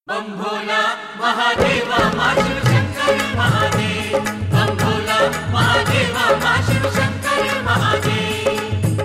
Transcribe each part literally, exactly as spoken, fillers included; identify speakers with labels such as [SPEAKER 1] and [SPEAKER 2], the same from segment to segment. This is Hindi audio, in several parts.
[SPEAKER 1] बम भोला महादेवा मां शिव शंकर महादेव। बम भोला महादेवा मां शिव शंकर महादेव।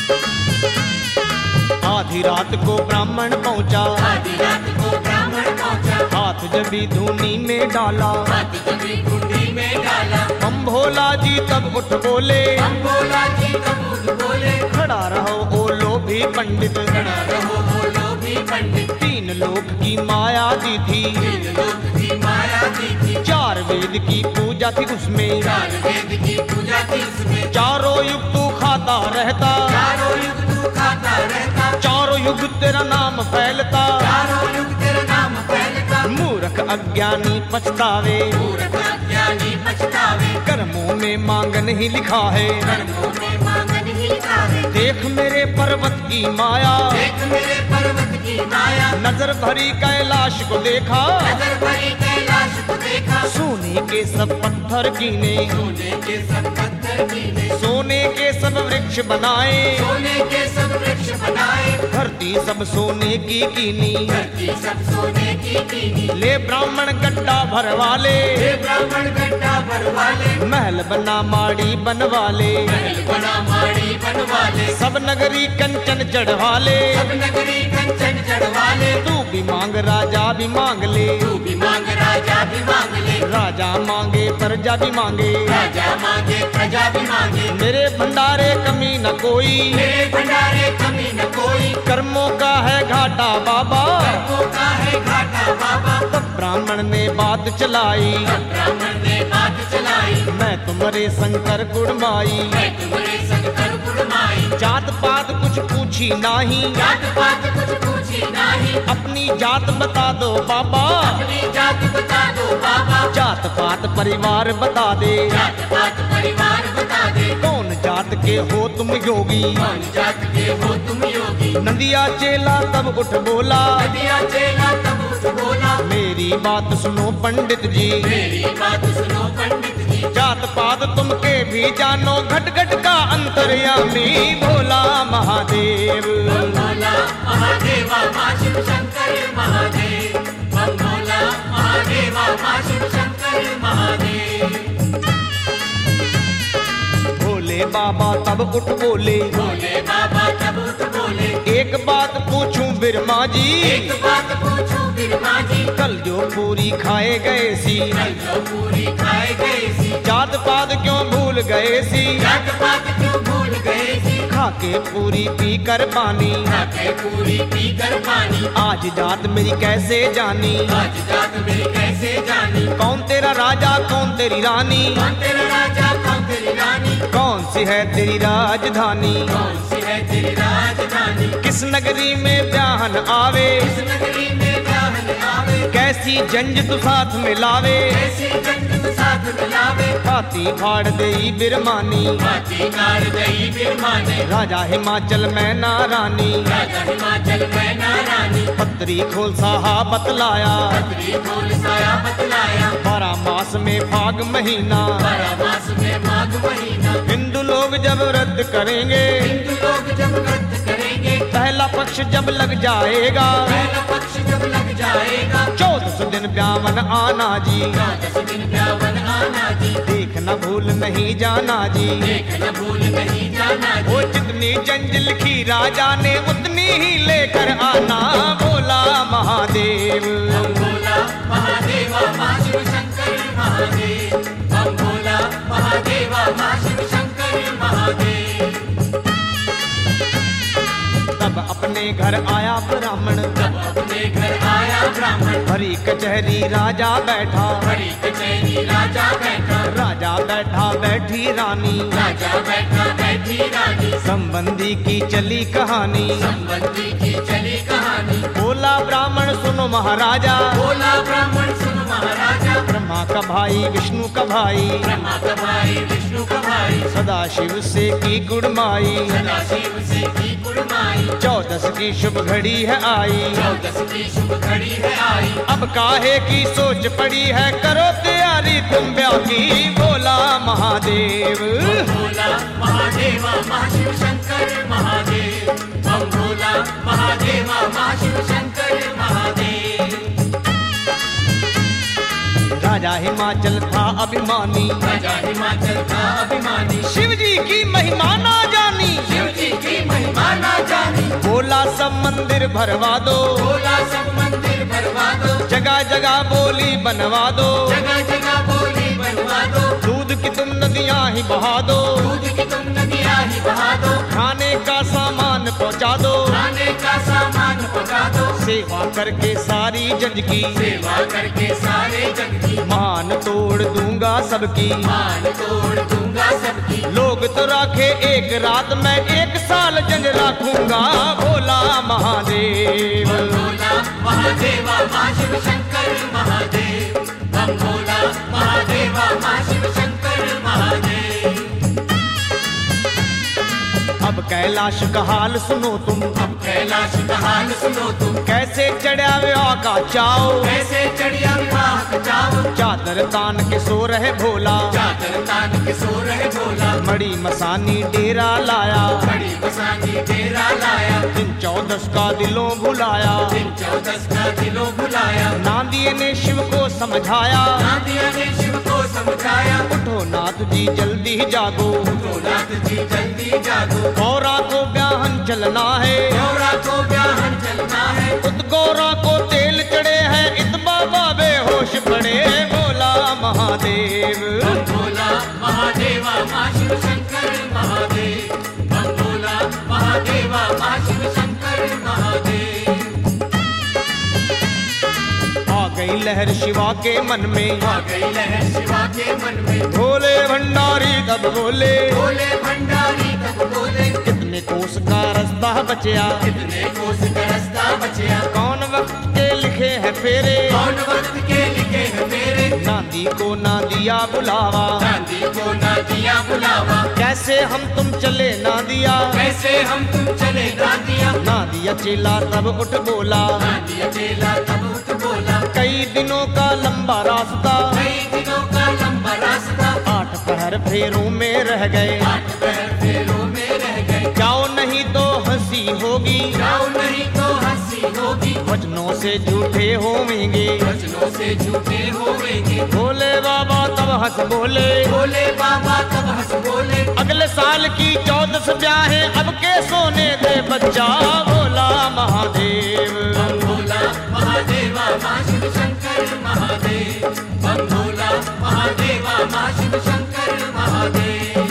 [SPEAKER 2] आधी रात को ब्राह्मण पहुंचा,
[SPEAKER 1] आधी रात को ब्राह्मण पहुंचा,
[SPEAKER 2] हाथ जबी धूनी में डाला,
[SPEAKER 1] हाथ जबी कुंडी में डाला।
[SPEAKER 2] बम भोला जी तब उठ बोले,
[SPEAKER 1] बम भोला जी तब उठ बोले,
[SPEAKER 2] खड़ा रहो ओ लोभी पंडित,
[SPEAKER 1] खड़ा रहो ओ लोभी पंडित।
[SPEAKER 2] तीन लोक की माया दी थी,
[SPEAKER 1] तीन लोक की माया दी थी,
[SPEAKER 2] चार वेद की पूजा थी उसमें,
[SPEAKER 1] चार वेद की पूजा थी उसमें।
[SPEAKER 2] चारों युग तू खाता रहता,
[SPEAKER 1] चारों युग तू खाता रहता,
[SPEAKER 2] चारों युग तेरा नाम फैलता,
[SPEAKER 1] चारों युग तेरा नाम फैलता।
[SPEAKER 2] मूर्ख अज्ञानी पछतावे,
[SPEAKER 1] मूर्ख अज्ञानी पछतावे,
[SPEAKER 2] कर्मों में मांग नहीं लिखा है,
[SPEAKER 1] कर्मों में मांग नहीं लिखा है।
[SPEAKER 2] देख मेरे पर्वत की माया,
[SPEAKER 1] देख मेरे पर्वत की माया,
[SPEAKER 2] नजर भरी कैलाश को देखा,
[SPEAKER 1] नजर भरी कैलाश को देखा।
[SPEAKER 2] सोने के सब पत्थर कीने,
[SPEAKER 1] सोने के सब पत्थर कीने,
[SPEAKER 2] सोने के सब वृक्ष बनाए,
[SPEAKER 1] सोने के सब वृक्ष बनाए,
[SPEAKER 2] धरती सब सोने की कीनी,
[SPEAKER 1] धरती सब सोने की कीनी।
[SPEAKER 2] ले ब्राह्मण गड्ढा भरवाले,
[SPEAKER 1] हे ब्राह्मण गड्ढा भरवाले,
[SPEAKER 2] महल बना माड़ी बनवाले,
[SPEAKER 1] महल बना माड़ी बनवाले,
[SPEAKER 2] सब नगरी कंचन चढ़वाले,
[SPEAKER 1] सब नगरी कंचन चढ़वाले।
[SPEAKER 2] तू भी मांग राजा भी मांग ले,
[SPEAKER 1] तू भी मांग राजा भी मांग ले,
[SPEAKER 2] राजा मांगे प्रजा भी मांगे,
[SPEAKER 1] राजा मांगे प्रजा भी मांगे।
[SPEAKER 2] मेरे भंडारे कमी न कोई,
[SPEAKER 1] मेरे भंडारे कमी न कोई,
[SPEAKER 2] कर्मों का है घाटा बाबा।
[SPEAKER 1] कर्मों का है घाटा बाबा।
[SPEAKER 2] तब ब्राह्मण ने बात चलाई,
[SPEAKER 1] तब ब्राह्मण ने बात चलाई,
[SPEAKER 2] मैं तुम्हारे शंकर कुड़माई,
[SPEAKER 1] मैं तुम्हारे शंकर कुड़माई।
[SPEAKER 2] जात पात कुछ पूछी नाही,
[SPEAKER 1] जात पात कुछ पूछी नाही,
[SPEAKER 2] अपनी जात बता दो बाबा,
[SPEAKER 1] अपनी जात बता दो बाबा।
[SPEAKER 2] जात पात परिवार बता दे,
[SPEAKER 1] जात पात परिवार बता दे,
[SPEAKER 2] कौन जात के हो तुम योगी।
[SPEAKER 1] कौन जात के हो तुम योगी।
[SPEAKER 2] नदिया चेला तब उठ बोला,
[SPEAKER 1] नदिया चेला तब उठ बोला,
[SPEAKER 2] मेरी बात सुनो पंडित जी,
[SPEAKER 1] मेरी बात सुनो पंडित जी।
[SPEAKER 2] जात पात तुम के भी जानो, घट घट का अंतर्यामी भोला महादेव।
[SPEAKER 1] बम भोला महादेवा मां शिव शंकर महादेव। बम भोला महादेवा मां शिव शंकर महादेव।
[SPEAKER 2] भोले बाबा तब उठ बोले,
[SPEAKER 1] भोले बाबा तब उठ बोले,
[SPEAKER 2] एक बात पूछूं बिरमा जी,
[SPEAKER 1] एक बात पूछूं बिरमा जी।
[SPEAKER 2] कल जो पूरी खाए गए सी,
[SPEAKER 1] कल जो पूरी खाए गए सी,
[SPEAKER 2] जात पात क्यों भूल गए सी,
[SPEAKER 1] जात पात क्यों भूल गए सी।
[SPEAKER 2] खाके पूरी पी कर पानी,
[SPEAKER 1] खाके पूरी पी कर पानी,
[SPEAKER 2] आज जात मेरी कैसे जानी,
[SPEAKER 1] आज जात मेरी कैसे जानी।
[SPEAKER 2] कौन तेरा राजा कौन तेरी रानी,
[SPEAKER 1] कौन तेरा राजा कौन तेरी रानी,
[SPEAKER 2] कौन सी है तेरी राजधानी,
[SPEAKER 1] कौन सी है तेरी राजधानी।
[SPEAKER 2] किस नगरी में ब्याहन आवे,
[SPEAKER 1] इस नगरी में ब्याहन आवे,
[SPEAKER 2] कैसी जंज तू साथ में लावे,
[SPEAKER 1] ऐसी जंग साथ मिलावे।
[SPEAKER 2] हाथी फाड़ देई बिरमानी,
[SPEAKER 1] हाथी कार दई बिरमाने,
[SPEAKER 2] राजा हिमाचल में ना रानी,
[SPEAKER 1] राजा हिमाचल में ना रानी।
[SPEAKER 2] पत्री खोल साहा बतलाया,
[SPEAKER 1] पत्री खोल साया बतलाया,
[SPEAKER 2] बारह मास में फाग महीना,
[SPEAKER 1] बारह मास में माघ महीना।
[SPEAKER 2] हिंदू लोग जब व्रत करेंगे,
[SPEAKER 1] हिंदू लोग जब व्रत करेंगे,
[SPEAKER 2] पहला पक्ष जब लग जाएगा,
[SPEAKER 1] पहला पक्ष जब लग जाएगा,
[SPEAKER 2] चौदह सौ दिन ब्यावन आना जी,
[SPEAKER 1] चौदह दिन ब्यावन आना जी।
[SPEAKER 2] देखना भूल नहीं जाना जी,
[SPEAKER 1] देखना भूल नहीं जाना जी।
[SPEAKER 2] वो जितनी जंज लिखी राजा ने उतनी ही लेकर आना, बोला महादेव।
[SPEAKER 1] बम भोला महादेवा मां शिव शंकर महादेव। बम भोला महादेवा मां शिव शंकर महादेव।
[SPEAKER 2] तब अपने घर आया ब्राह्मण,
[SPEAKER 1] तब अपने घर आया ब्राह्मण,
[SPEAKER 2] भरी कचहरी राजा बैठा,
[SPEAKER 1] बड़ी कचहरी राजा बैठा,
[SPEAKER 2] राजा बैठा बैठी रानी,
[SPEAKER 1] राजा बैठा बैठी रानी।
[SPEAKER 2] संबंधी की चली कहानी,
[SPEAKER 1] संबंधी की चली कहानी,
[SPEAKER 2] बोला ब्राह्मण सुनो महाराजा,
[SPEAKER 1] बोला ब्राह्मण सुन महाराजा।
[SPEAKER 2] ब्रह्मा का भाई विष्णु का भाई,
[SPEAKER 1] ब्रह्मा का भाई विष्णु का भाई,
[SPEAKER 2] सदाशिव से की गुड़माई,
[SPEAKER 1] सदाशिव से की कुड़माई।
[SPEAKER 2] चौदस की शुभ घड़ी है आई,
[SPEAKER 1] चौदस की शुभ घड़ी है आई,
[SPEAKER 2] अब काहे की सोच पड़ी है, करो तैयारी तुम ब्याह की, बोला महादेव।
[SPEAKER 1] भोला महादेवा मां शिव शंकर महादेव। बम भोला महादेवा मां शिव शंकर महादेव।
[SPEAKER 2] राजा हिमाचल था अभिमानी,
[SPEAKER 1] राजा हिमाचल का अभिमानी,
[SPEAKER 2] शिव जी की महिमा ना जानी,
[SPEAKER 1] शिव जी की महिमा ना जानी,
[SPEAKER 2] बोला सब मंदिर भरवा दो,
[SPEAKER 1] बोला सब मंदिर भरवा दो,
[SPEAKER 2] जगह जगह बोली बनवा दो,
[SPEAKER 1] जगह जगह बोली बनवा दो,
[SPEAKER 2] दूध की तुम नदियां ही बहा दो,
[SPEAKER 1] दूध की तुम नदियां ही बहा दो,
[SPEAKER 2] खाने का सामान पहुंचा दो,
[SPEAKER 1] खाने का सामान पहुंचा दो,
[SPEAKER 2] सेवा करके सारी जग की,
[SPEAKER 1] सेवा करके सारे जग की,
[SPEAKER 2] मान तोड़ दूंगा सबकी,
[SPEAKER 1] मान तोड़ दूंगा सबकी,
[SPEAKER 2] लोग तो राखे एक रात में एक साल जंग राखूंगा, भोला महादेव।
[SPEAKER 1] बम भोला महादेवा माँ शिव शंकर महादेव, बम भोला महादेवा माँ शिव शंकर महादेव।
[SPEAKER 2] अब कैलाश का हाल सुनो तुम,
[SPEAKER 1] अब कैलाश का हाल सुनो तुम,
[SPEAKER 2] कैसे चढ़ा विवाह का चाओ,
[SPEAKER 1] कैसे चढ़िया विवाह कचाओ,
[SPEAKER 2] चादर तान के सो रहे भोला,
[SPEAKER 1] चादर तान के सो रहे भोला,
[SPEAKER 2] मड़ी मसानी डेरा लाया,
[SPEAKER 1] बड़ी बसानी डेरा लाया,
[SPEAKER 2] दिन चौदस का दिलों भुलाया,
[SPEAKER 1] दिन चौदस का दिलों भुलाया,
[SPEAKER 2] नांदिए ने शिव को समझाया,
[SPEAKER 1] नादिया ने शिव को समझाया,
[SPEAKER 2] उठो नाथ जी जल्दी जागो,
[SPEAKER 1] तो नाथ जी जल्दी जागो,
[SPEAKER 2] गौरा को ब्याहन चलना है,
[SPEAKER 1] गौरा को ब्याहन चलना है,
[SPEAKER 2] उत गौरा को तेल चढ़े हैं, इत बाबा बेहोश पड़े, भोला महादेव।
[SPEAKER 1] बम भोला महादेवा माँ शिव शंकर महादेव, बम भोला महादेवा माँ शिव शंकर महादेव।
[SPEAKER 2] आ गई लहर शिवा के मन में,
[SPEAKER 1] आ गई लहर शिवा के मन में,
[SPEAKER 2] भोले भंडारी तब बोले,
[SPEAKER 1] भोले भंडारी तब बोले,
[SPEAKER 2] कितने कोस का रास्ता बचया,
[SPEAKER 1] कितने कोस का रास्ता बचया,
[SPEAKER 2] कौन वक्त के लिखे हैं फेरे,
[SPEAKER 1] कौन वक्त के लिखे हैं मेरे,
[SPEAKER 2] नांदी को ना दिया बुलावा,
[SPEAKER 1] चांदी को ना दिया बुलावा,
[SPEAKER 2] कैसे हम तुम चले ना दिया,
[SPEAKER 1] कैसे हम तुम चले ना दिया,
[SPEAKER 2] ना दिया चेला तब उठ बोला,
[SPEAKER 1] ना दिया चेला तब उठ बोला,
[SPEAKER 2] कई दिनों का लंबा रास्ता,
[SPEAKER 1] कई दिनों का लंबा रास्ता,
[SPEAKER 2] आठ पहर फेरों में रह गए,
[SPEAKER 1] आठ पैर फेरों में रह गए,
[SPEAKER 2] जाओ नहीं तो हंसी होगी,
[SPEAKER 1] जाओ नहीं तो हंसी होगी,
[SPEAKER 2] वचनों से झूठे होवेंगे,
[SPEAKER 1] वचनों से झूठे होवेंगे,
[SPEAKER 2] भोले बाबा तब हंस बोले,
[SPEAKER 1] भोले बाबा तब हंस बोले,
[SPEAKER 2] अगले साल की चौदस ब्याहे अब के सोने दे बच्चा, भोला महादेव।
[SPEAKER 1] बम भोला महादेवा माँ शिव शंकर महादेव, बम भोला महादेवा माँ शिव शंकर महादेव।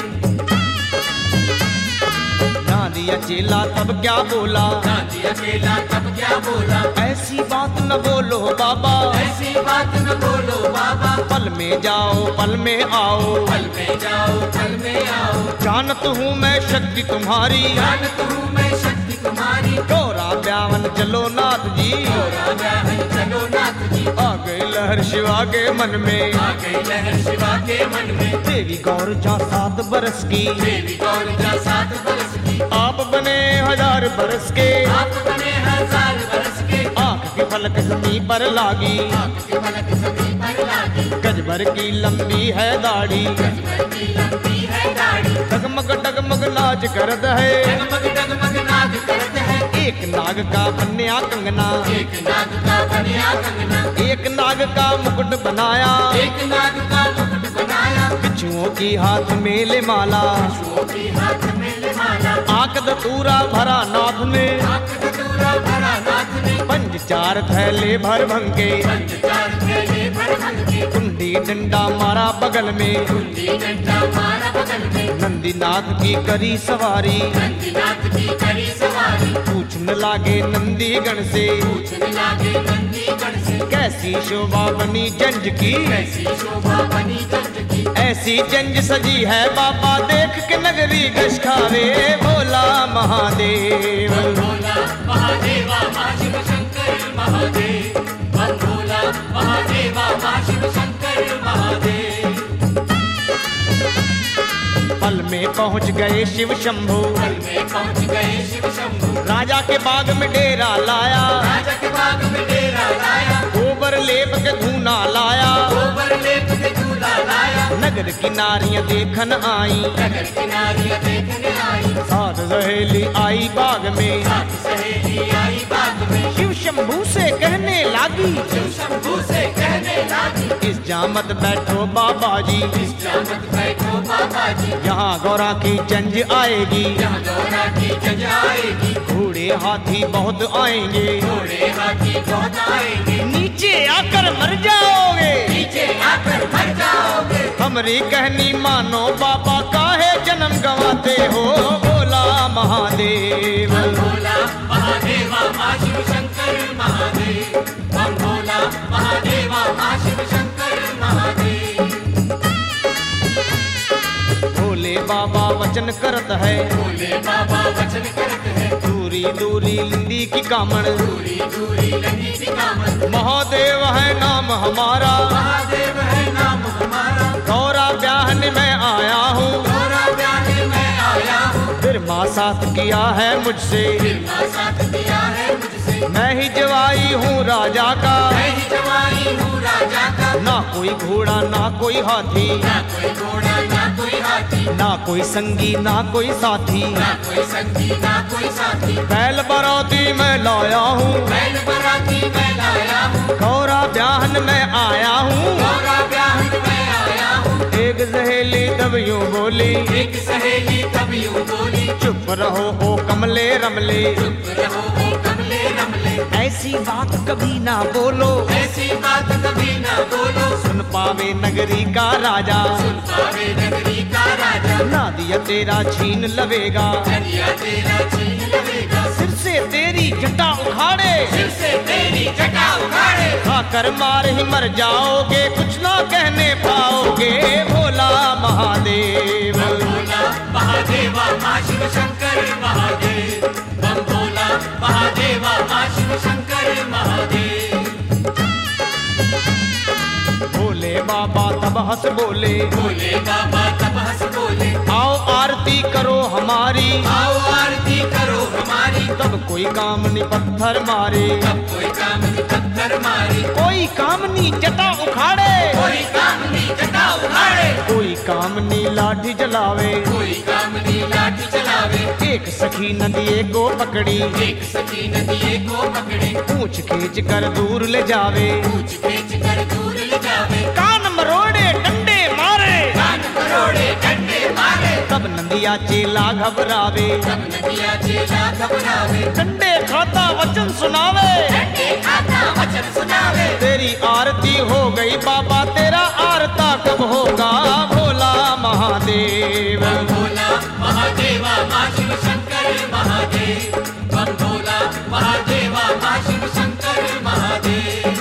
[SPEAKER 2] ना दिया चेला तब क्या बोला,
[SPEAKER 1] ना दिया चेला तब क्या बोला,
[SPEAKER 2] ऐसी बात न बोलो बाबा,
[SPEAKER 1] ऐसी बात न बोलो बाबा,
[SPEAKER 2] पल में जाओ पल में आओ,
[SPEAKER 1] पल में जाओ पल में आओ,
[SPEAKER 2] जानत हूँ मैं शक्ति तुम्हारी,
[SPEAKER 1] जानत हूँ मैं शक्ति तुम्हारी,
[SPEAKER 2] गौरा ब्यावन चलो नाथ जी,
[SPEAKER 1] गौरा ब्याहन चलो नाथ जी,
[SPEAKER 2] आ गई लहर शिवा के मन में,
[SPEAKER 1] आ गई लहर शिवा के मन में,
[SPEAKER 2] देवी गौर जा सात बरस की,
[SPEAKER 1] देवी गौर जा सात बरस की,
[SPEAKER 2] आप बने हजार बरस के,
[SPEAKER 1] आप बने हजार बरस के,
[SPEAKER 2] आंख की फलक जमीन पर लागी,
[SPEAKER 1] आपके पलक सभी पर लागी,
[SPEAKER 2] गज भर की लंबी है दाढ़ी,
[SPEAKER 1] गजबर की लंबी है दाढ़ी,
[SPEAKER 2] डगमग डगमग नाच करत है,
[SPEAKER 1] डगमग डगमग नाद करत है,
[SPEAKER 2] एक नाग का बन्या कंगना,
[SPEAKER 1] एक नाग का बनिया कंगना,
[SPEAKER 2] एक नाग का मुकुट बनाया,
[SPEAKER 1] एक नाग का मुकुट बनाया,
[SPEAKER 2] बिच्छुओं की हाथ में ले माला,
[SPEAKER 1] पशुओं की हाथ में ले माला,
[SPEAKER 2] आंख दतूरा भरा नाथ ने,
[SPEAKER 1] आंख धतूरा भरा नाथ ने,
[SPEAKER 2] पंज चार थैले भर भंगे,
[SPEAKER 1] पंच चार थैले भर भंग के,
[SPEAKER 2] कुंडी डंडा मारा बगल में,
[SPEAKER 1] कुंडी डंडा मारा बगल में,
[SPEAKER 2] नंदीनाथ की करी सवारी,
[SPEAKER 1] नंदीनाथ की करी सवारी,
[SPEAKER 2] पूछने लागे नंदीगण से,
[SPEAKER 1] पूछने लागे नंदीगण से,
[SPEAKER 2] कैसी शोभा बनी जंज की,
[SPEAKER 1] कैसी शोभा बनी जंज की,
[SPEAKER 2] ऐसी जंज सजी है बाबा देख के नगरी गश खावे, भोला महादेव।
[SPEAKER 1] बम भोला महादेवा माँ शिव शंकर महादेव, बम भोला महादेवा माँ शिव शंकर महादेव।
[SPEAKER 2] पल में पहुंच गए शिव शंभु,
[SPEAKER 1] पल में पहुंच गए शिव शंभु,
[SPEAKER 2] राजा के बाग में डेरा लाया,
[SPEAKER 1] राजा के बाग में डेरा लाया,
[SPEAKER 2] गोबर लेप के धूना लाया,
[SPEAKER 1] गोबर लेप के झूला लाया,
[SPEAKER 2] नगर की नारियां देखन आई,
[SPEAKER 1] नगर किनारियां देखने आई,
[SPEAKER 2] साथ सहेली आई बाग में,
[SPEAKER 1] साथ सहेली आई बाग में,
[SPEAKER 2] शिव शंभू से कहने लागी,
[SPEAKER 1] शिव शंभू से कहने लागी,
[SPEAKER 2] इस जामत बैठो बाबा जी,
[SPEAKER 1] इस जामत बैठो बाबा जी,
[SPEAKER 2] यहाँ गौरा की जंज आएगी,
[SPEAKER 1] यहाँ गौरा की जंज आएगी,
[SPEAKER 2] घोड़े हाथी बहुत आएंगे,
[SPEAKER 1] घोड़े हाथी बहुत आएंगे,
[SPEAKER 2] नीचे आकर मर जाओगे,
[SPEAKER 1] नीचे आकर मर जाओगे,
[SPEAKER 2] हमरी कहनी मानो बाबा काहे जन्म गंवाते हो, भोला महादेव।
[SPEAKER 1] बम भोला महादेवा माँ शिव शंकर महादेव, बम भोला महादेवा माँ शिव शंकर महादेव।
[SPEAKER 2] भोले बाबा वचन करत है,
[SPEAKER 1] भोले बाबा वचन करत है,
[SPEAKER 2] दूरी दूरी लिंदी की कामण,
[SPEAKER 1] दूरी दूरी लगी की कामन,
[SPEAKER 2] महादेव है नाम हमारा,
[SPEAKER 1] महादेव है नाम हमारा,
[SPEAKER 2] गौरा ब्याहन में आया हूँ,
[SPEAKER 1] गौरा ब्याहने में आया हूँ,
[SPEAKER 2] फिर माँ साथ किया है मुझसे,
[SPEAKER 1] फिर माँ साथ दिया है मुझसे,
[SPEAKER 2] मैं ही जवाई हूँ राजा का,
[SPEAKER 1] मैं ही जवाई हूँ राजा का,
[SPEAKER 2] ना कोई घोड़ा ना कोई हाथी,
[SPEAKER 1] ना कोई घोड़ा ना कोई हाथी,
[SPEAKER 2] ना कोई संगी ना कोई साथी,
[SPEAKER 1] ना कोई संगी ना कोई साथी,
[SPEAKER 2] बैल बराती मैं लाया हूँ,
[SPEAKER 1] बैल बराती मैं लाया हूँ,
[SPEAKER 2] गौरा ब्याहन में आया हूँ,
[SPEAKER 1] गौरा ब्याहन में आया हूँ,
[SPEAKER 2] एक सहेली तब यूं बोली,
[SPEAKER 1] एक सहेली तब यूं बोली,
[SPEAKER 2] चुप रहो ओ कमले रमले,
[SPEAKER 1] चुप रहो ओ कमले रमले,
[SPEAKER 2] ऐसी बात कभी ना बोलो,
[SPEAKER 1] ऐसी बात कभी ना बोलो,
[SPEAKER 2] सुन पावे नगरी का राजा,
[SPEAKER 1] सुन पावे नगरी का राजा,
[SPEAKER 2] ना दिया तेरा छीन लवेगा,
[SPEAKER 1] नदिया तेरा छीन लवेगा,
[SPEAKER 2] सिर से तेरी जटा उखाड़े,
[SPEAKER 1] सिर से तेरी जटा उखाड़े,
[SPEAKER 2] खाकर मार ही मर जाओगे, कुछ ना कहने पाओगे, भोला महादेव।
[SPEAKER 1] बम भोला महादेवा माँ शिव शंकर महादेव, बम भोला महादेवा माँ शिव शंकर महादेव।
[SPEAKER 2] भोले बाबा तब हंस बोले,
[SPEAKER 1] भोले बाबा तब हंस बोले,
[SPEAKER 2] आओ आरती करो हमारी,
[SPEAKER 1] आओ आरती करो हमारी,
[SPEAKER 2] तब कोई कामनी पत्थर मारे,
[SPEAKER 1] तब कोई कामनी पत्थर मारे,
[SPEAKER 2] कोई कामनी जटा उखाड़े,
[SPEAKER 1] कोई कामनी जटा उखाड़े,
[SPEAKER 2] कोई कामनी लाठी जलावे,
[SPEAKER 1] कोई कामनी लाठी चलावे,
[SPEAKER 2] एक सखी नदिए को पकड़ी,
[SPEAKER 1] एक सखी नदिए को पकड़े,
[SPEAKER 2] पूछ खींच कर दूर ले जावे,
[SPEAKER 1] पूछ खींच कर दूर ले जावे,
[SPEAKER 2] कान मरोड़े डंडे मारे,
[SPEAKER 1] कान मरोड़े डंडे मारे,
[SPEAKER 2] तब नदिया चेला घबरावे,
[SPEAKER 1] तब नदिया चेला घबरावे,
[SPEAKER 2] डंडे खाता वचन सुनावे,
[SPEAKER 1] डंडे खाता वचन सुनावे,
[SPEAKER 2] तेरी आरती हो गई बाबा, तेरा आरता कब होगा, भोला महादेव।
[SPEAKER 1] बम भोला महादेवा माँ शिव शंकर महादेव, बम भोला महादेवा माँ शिव शंकर महादेव।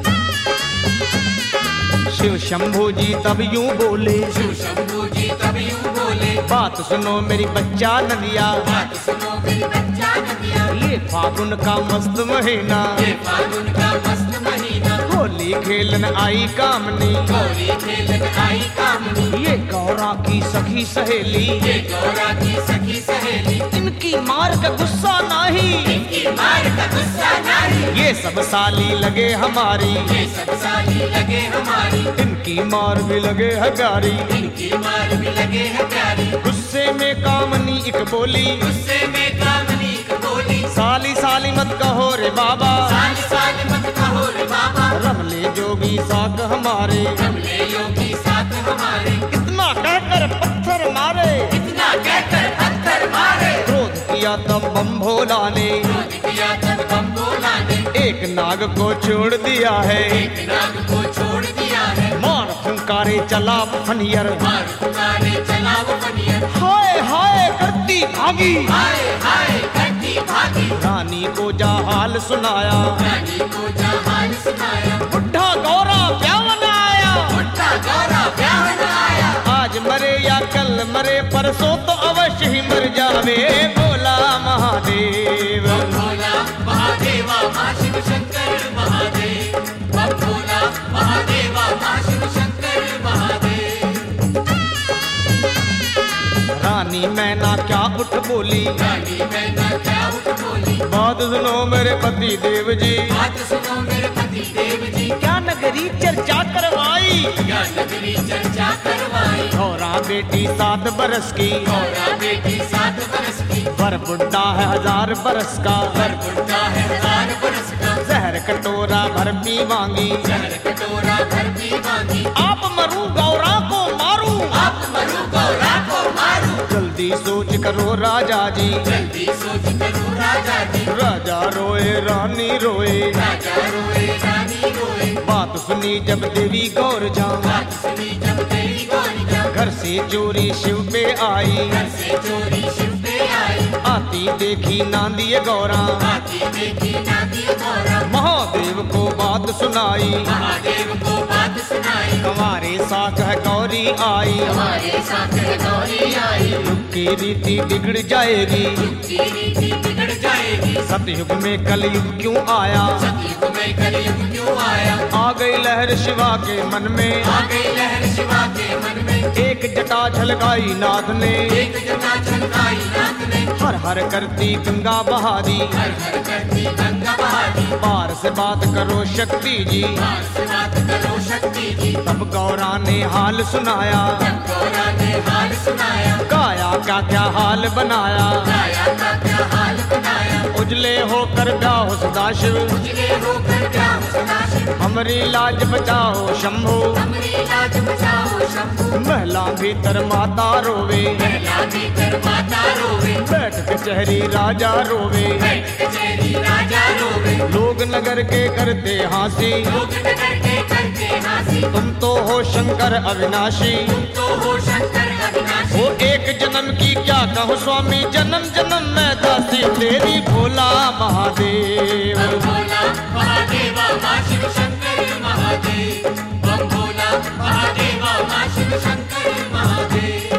[SPEAKER 2] शिव शंभू जी तब यूं बोले,
[SPEAKER 1] शिव शंभू जी तब यूं बोले,
[SPEAKER 2] बात सुनो मेरी बच्चा नदिया,
[SPEAKER 1] बात सुनो मेरी बच्चा नदिया,
[SPEAKER 2] ये फागुन का मस्त महीना,
[SPEAKER 1] ये फागुन का मस्त महीना,
[SPEAKER 2] होली खेलन आई कामनी,
[SPEAKER 1] होली खेलन आई कामनी,
[SPEAKER 2] ये गौरा की सखी सहेली,
[SPEAKER 1] ये गौरा की सखी सहेली,
[SPEAKER 2] इनकी मार का गुस्सा नहीं,
[SPEAKER 1] इनकी मार का गुस्सा नहीं,
[SPEAKER 2] ये सब साली लगे हमारी,
[SPEAKER 1] ये सब साली लगे हमारी,
[SPEAKER 2] इनकी मार भी लगे है प्यारी,
[SPEAKER 1] इनकी मार भी लगे है प्यारी,
[SPEAKER 2] गुस्से में कामनी एक बोली,
[SPEAKER 1] गुस्से में कामनी एक बोली,
[SPEAKER 2] साली साली मत कहो रे बाबा,
[SPEAKER 1] साली साली मत कहो रे बाबा,
[SPEAKER 2] रमले जोगी साक हमारे,
[SPEAKER 1] रमले योगी साथ हमारे,
[SPEAKER 2] इतना कहकर पत्थर मारे,
[SPEAKER 1] इतना कहकर पत्थर मारे,
[SPEAKER 2] क्रोध किया तब बम भोला ने,
[SPEAKER 1] क्रोध किया तब बम भोला ने,
[SPEAKER 2] एक नाग को छोड़ दिया है,
[SPEAKER 1] एक नाग को छोड़ दिया है,
[SPEAKER 2] मार फुंकारे चला फनियर,
[SPEAKER 1] मार पुकारे चला वो फनियर,
[SPEAKER 2] हाय हाय करती भागी,
[SPEAKER 1] हाय हाय करती भागी,
[SPEAKER 2] रानी को जा हाल सुनाया,
[SPEAKER 1] रानी को जहान सुनाया,
[SPEAKER 2] बुढ़ा गौरा ब्यावन आया,
[SPEAKER 1] बुढ़ा गौरा ब्याहन आया,
[SPEAKER 2] आज मरे या कल मरे परसों तो अवश्य ही मर जावे, भोला महादेव।
[SPEAKER 1] बम भोला महादेवा माँ शिव शंकर महादेव, बम भोला महादेवा माँ शिव शंकर महादेव।
[SPEAKER 2] रानी मैना क्या उठ बोली,
[SPEAKER 1] रानी मैना क्या उठ बोली,
[SPEAKER 2] बात सुनो मेरे पति देव जी,
[SPEAKER 1] बात सुनो मेरे पति देव जी,
[SPEAKER 2] क्या नगरी चर्चा करवाई,
[SPEAKER 1] क्या नगरी चर्चा करवाई,
[SPEAKER 2] गौरा बेटी सात बरस की,
[SPEAKER 1] गौरा बेटी सात बरस की,
[SPEAKER 2] पर बुढ़ा है हजार बरस का,
[SPEAKER 1] पर बुढ़ा है हजार बरस का,
[SPEAKER 2] जहर कटोरा भर पी मांगी,
[SPEAKER 1] जहर कटोरा भर पी पगड़ी बांधी,
[SPEAKER 2] आप मरू गौरा को मारू,
[SPEAKER 1] आप मरु गौरा को मारू,
[SPEAKER 2] जल्दी सोच करो राजा जी,
[SPEAKER 1] जल्दी सोच करो राजा जी,
[SPEAKER 2] राजा रोए रानी रोए,
[SPEAKER 1] राजा रोए रानी रोए,
[SPEAKER 2] बात सुनी जब देवी गौर जा,
[SPEAKER 1] बात सुनी जब तेरी गौरिया,
[SPEAKER 2] घर से चोरी शिव पे आई,
[SPEAKER 1] घर से चोरी शिव पे आई,
[SPEAKER 2] आती देखी नांदिए गौरा,
[SPEAKER 1] आती देखी नादी गौरा,
[SPEAKER 2] महादेव को बात सुनाई,
[SPEAKER 1] महादेव को बात सुनाई,
[SPEAKER 2] हमारे साथ है गौरी आई,
[SPEAKER 1] हमारे साथ गौरी आई,
[SPEAKER 2] युग की रीति बिगड़ जाएगी,
[SPEAKER 1] की रीति बिगड़ जाएगी,
[SPEAKER 2] सतयुग में कलयुग क्यों आया,
[SPEAKER 1] सतयुग में कलयुग क्यों आया,
[SPEAKER 2] आ गई लहर शिवा के मन में,
[SPEAKER 1] आ गई लहर शिवा के मन में,
[SPEAKER 2] एक जटा झलकाई नाथ ने,
[SPEAKER 1] एक जना झलकाई नाथ ने,
[SPEAKER 2] हर हर करती गंगा बहादी,
[SPEAKER 1] हर हर करती गंगा बहादी,
[SPEAKER 2] पार से बात करो शक्ति जी,
[SPEAKER 1] पार से बात करो शक्ति जी,
[SPEAKER 2] तब गौरा ने हाल सुनाया,
[SPEAKER 1] तब गौरा ने हाल सुनाया,
[SPEAKER 2] गाया क्या क्या हाल बनाया,
[SPEAKER 1] गाया का क्या हाल बनाया,
[SPEAKER 2] उजले होकर गाओ सदाशिव,
[SPEAKER 1] उजले होकर जाओ सदाशिव,
[SPEAKER 2] हमारी लाज बचाओ शंभु,
[SPEAKER 1] हमरी लाज बचाओ शंभु,
[SPEAKER 2] महला भीतर माता रोवे,
[SPEAKER 1] पहला भीतर माता रोवे,
[SPEAKER 2] बैठ कचहरी राजा रोवे,
[SPEAKER 1] बैठ कचहरी राजा रोवे,
[SPEAKER 2] लोग नगर के करते हंसी,
[SPEAKER 1] लोग नगर के करते हासी,
[SPEAKER 2] तुम तो हो शंकर अविनाशी,
[SPEAKER 1] तुम तो हो शंकर अविनाशी,
[SPEAKER 2] वो एक जन्म की क्या कहूँ स्वामी, जन्म जन्म में दासी तेरी भोला महादेव,
[SPEAKER 1] बम भोला महादेवा माँ शिव शंकर महादेव, बम भोला महादेवा माँ शिव शंकर महादेव,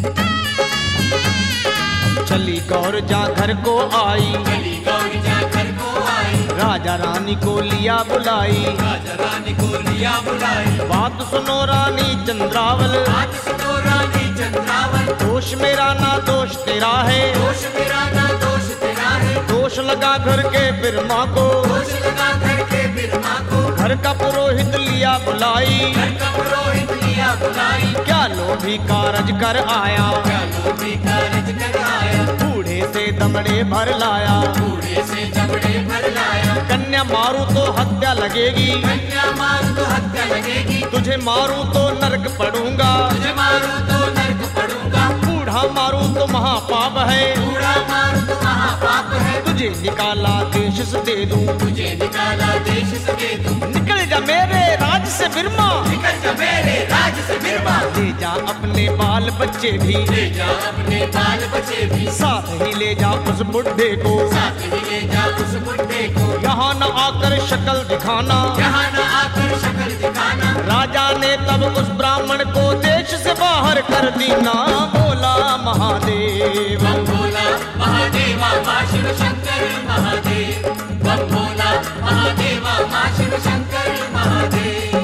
[SPEAKER 2] चली गौर जा घर को आई,
[SPEAKER 1] चली गौरी जा घर को आई,
[SPEAKER 2] राजा रानी को लिया बुलाई,
[SPEAKER 1] राजा रानी को लिया बुलाई,
[SPEAKER 2] बात सुनो रानी चंद्रावल,
[SPEAKER 1] हाथ सुनो रानी चंद्रावल,
[SPEAKER 2] दोष मेरा ना दोष तेरा है,
[SPEAKER 1] दोष मेरा ना दोष तेरा है,
[SPEAKER 2] दोष लगा घर के बिरमा को,
[SPEAKER 1] दोष लगा घर के बिरमा को,
[SPEAKER 2] घर का पुरोहित लिया बुलाई,
[SPEAKER 1] घर का पुरोहित लिया बुलाई,
[SPEAKER 2] क्या लोभी कारज कर आया,
[SPEAKER 1] क्या लोभी कारज कर आया,
[SPEAKER 2] बूढ़े से दमड़े भर लाया,
[SPEAKER 1] बूढ़े से जबड़े भर लाया,
[SPEAKER 2] कन्या मारू तो हत्या लगेगी,
[SPEAKER 1] कन्या मारू तो हत्या लगेगी,
[SPEAKER 2] तुझे मारू तो नरक पड़ूंगा,
[SPEAKER 1] तुझे मारू तो नरक पड़ूंगा,
[SPEAKER 2] बूढ़ा मारू तो महापाप है,
[SPEAKER 1] बूढ़ा मारू तो महापाप है,
[SPEAKER 2] तुझे निकाला देश से दे दूं,
[SPEAKER 1] तुझे निकाला देश से दे दूं,
[SPEAKER 2] निकल जा मेरे राज से बिरमा,
[SPEAKER 1] निकल जा मेरे राज से बिरमा,
[SPEAKER 2] ले जा अपने बाल बच्चे भी,
[SPEAKER 1] ले जा अपने बाल बच्चे भी,
[SPEAKER 2] साथ ही ले जा उस बुढ़े को,
[SPEAKER 1] साथ ही ले जा उस बुढ़े को,
[SPEAKER 2] यहाँ न आकर शक्ल दिखाना,
[SPEAKER 1] यहाँ न आकर शक्ल दिखाना,
[SPEAKER 2] राजा ने तब उस ब्राह्मण को देश से बाहर कर दीना, बोला महादेव,
[SPEAKER 1] बम भोला महादेवा माँ शिव शंकर महादेव, बम भोला महादेवा माँ शिव शंकर महादेव,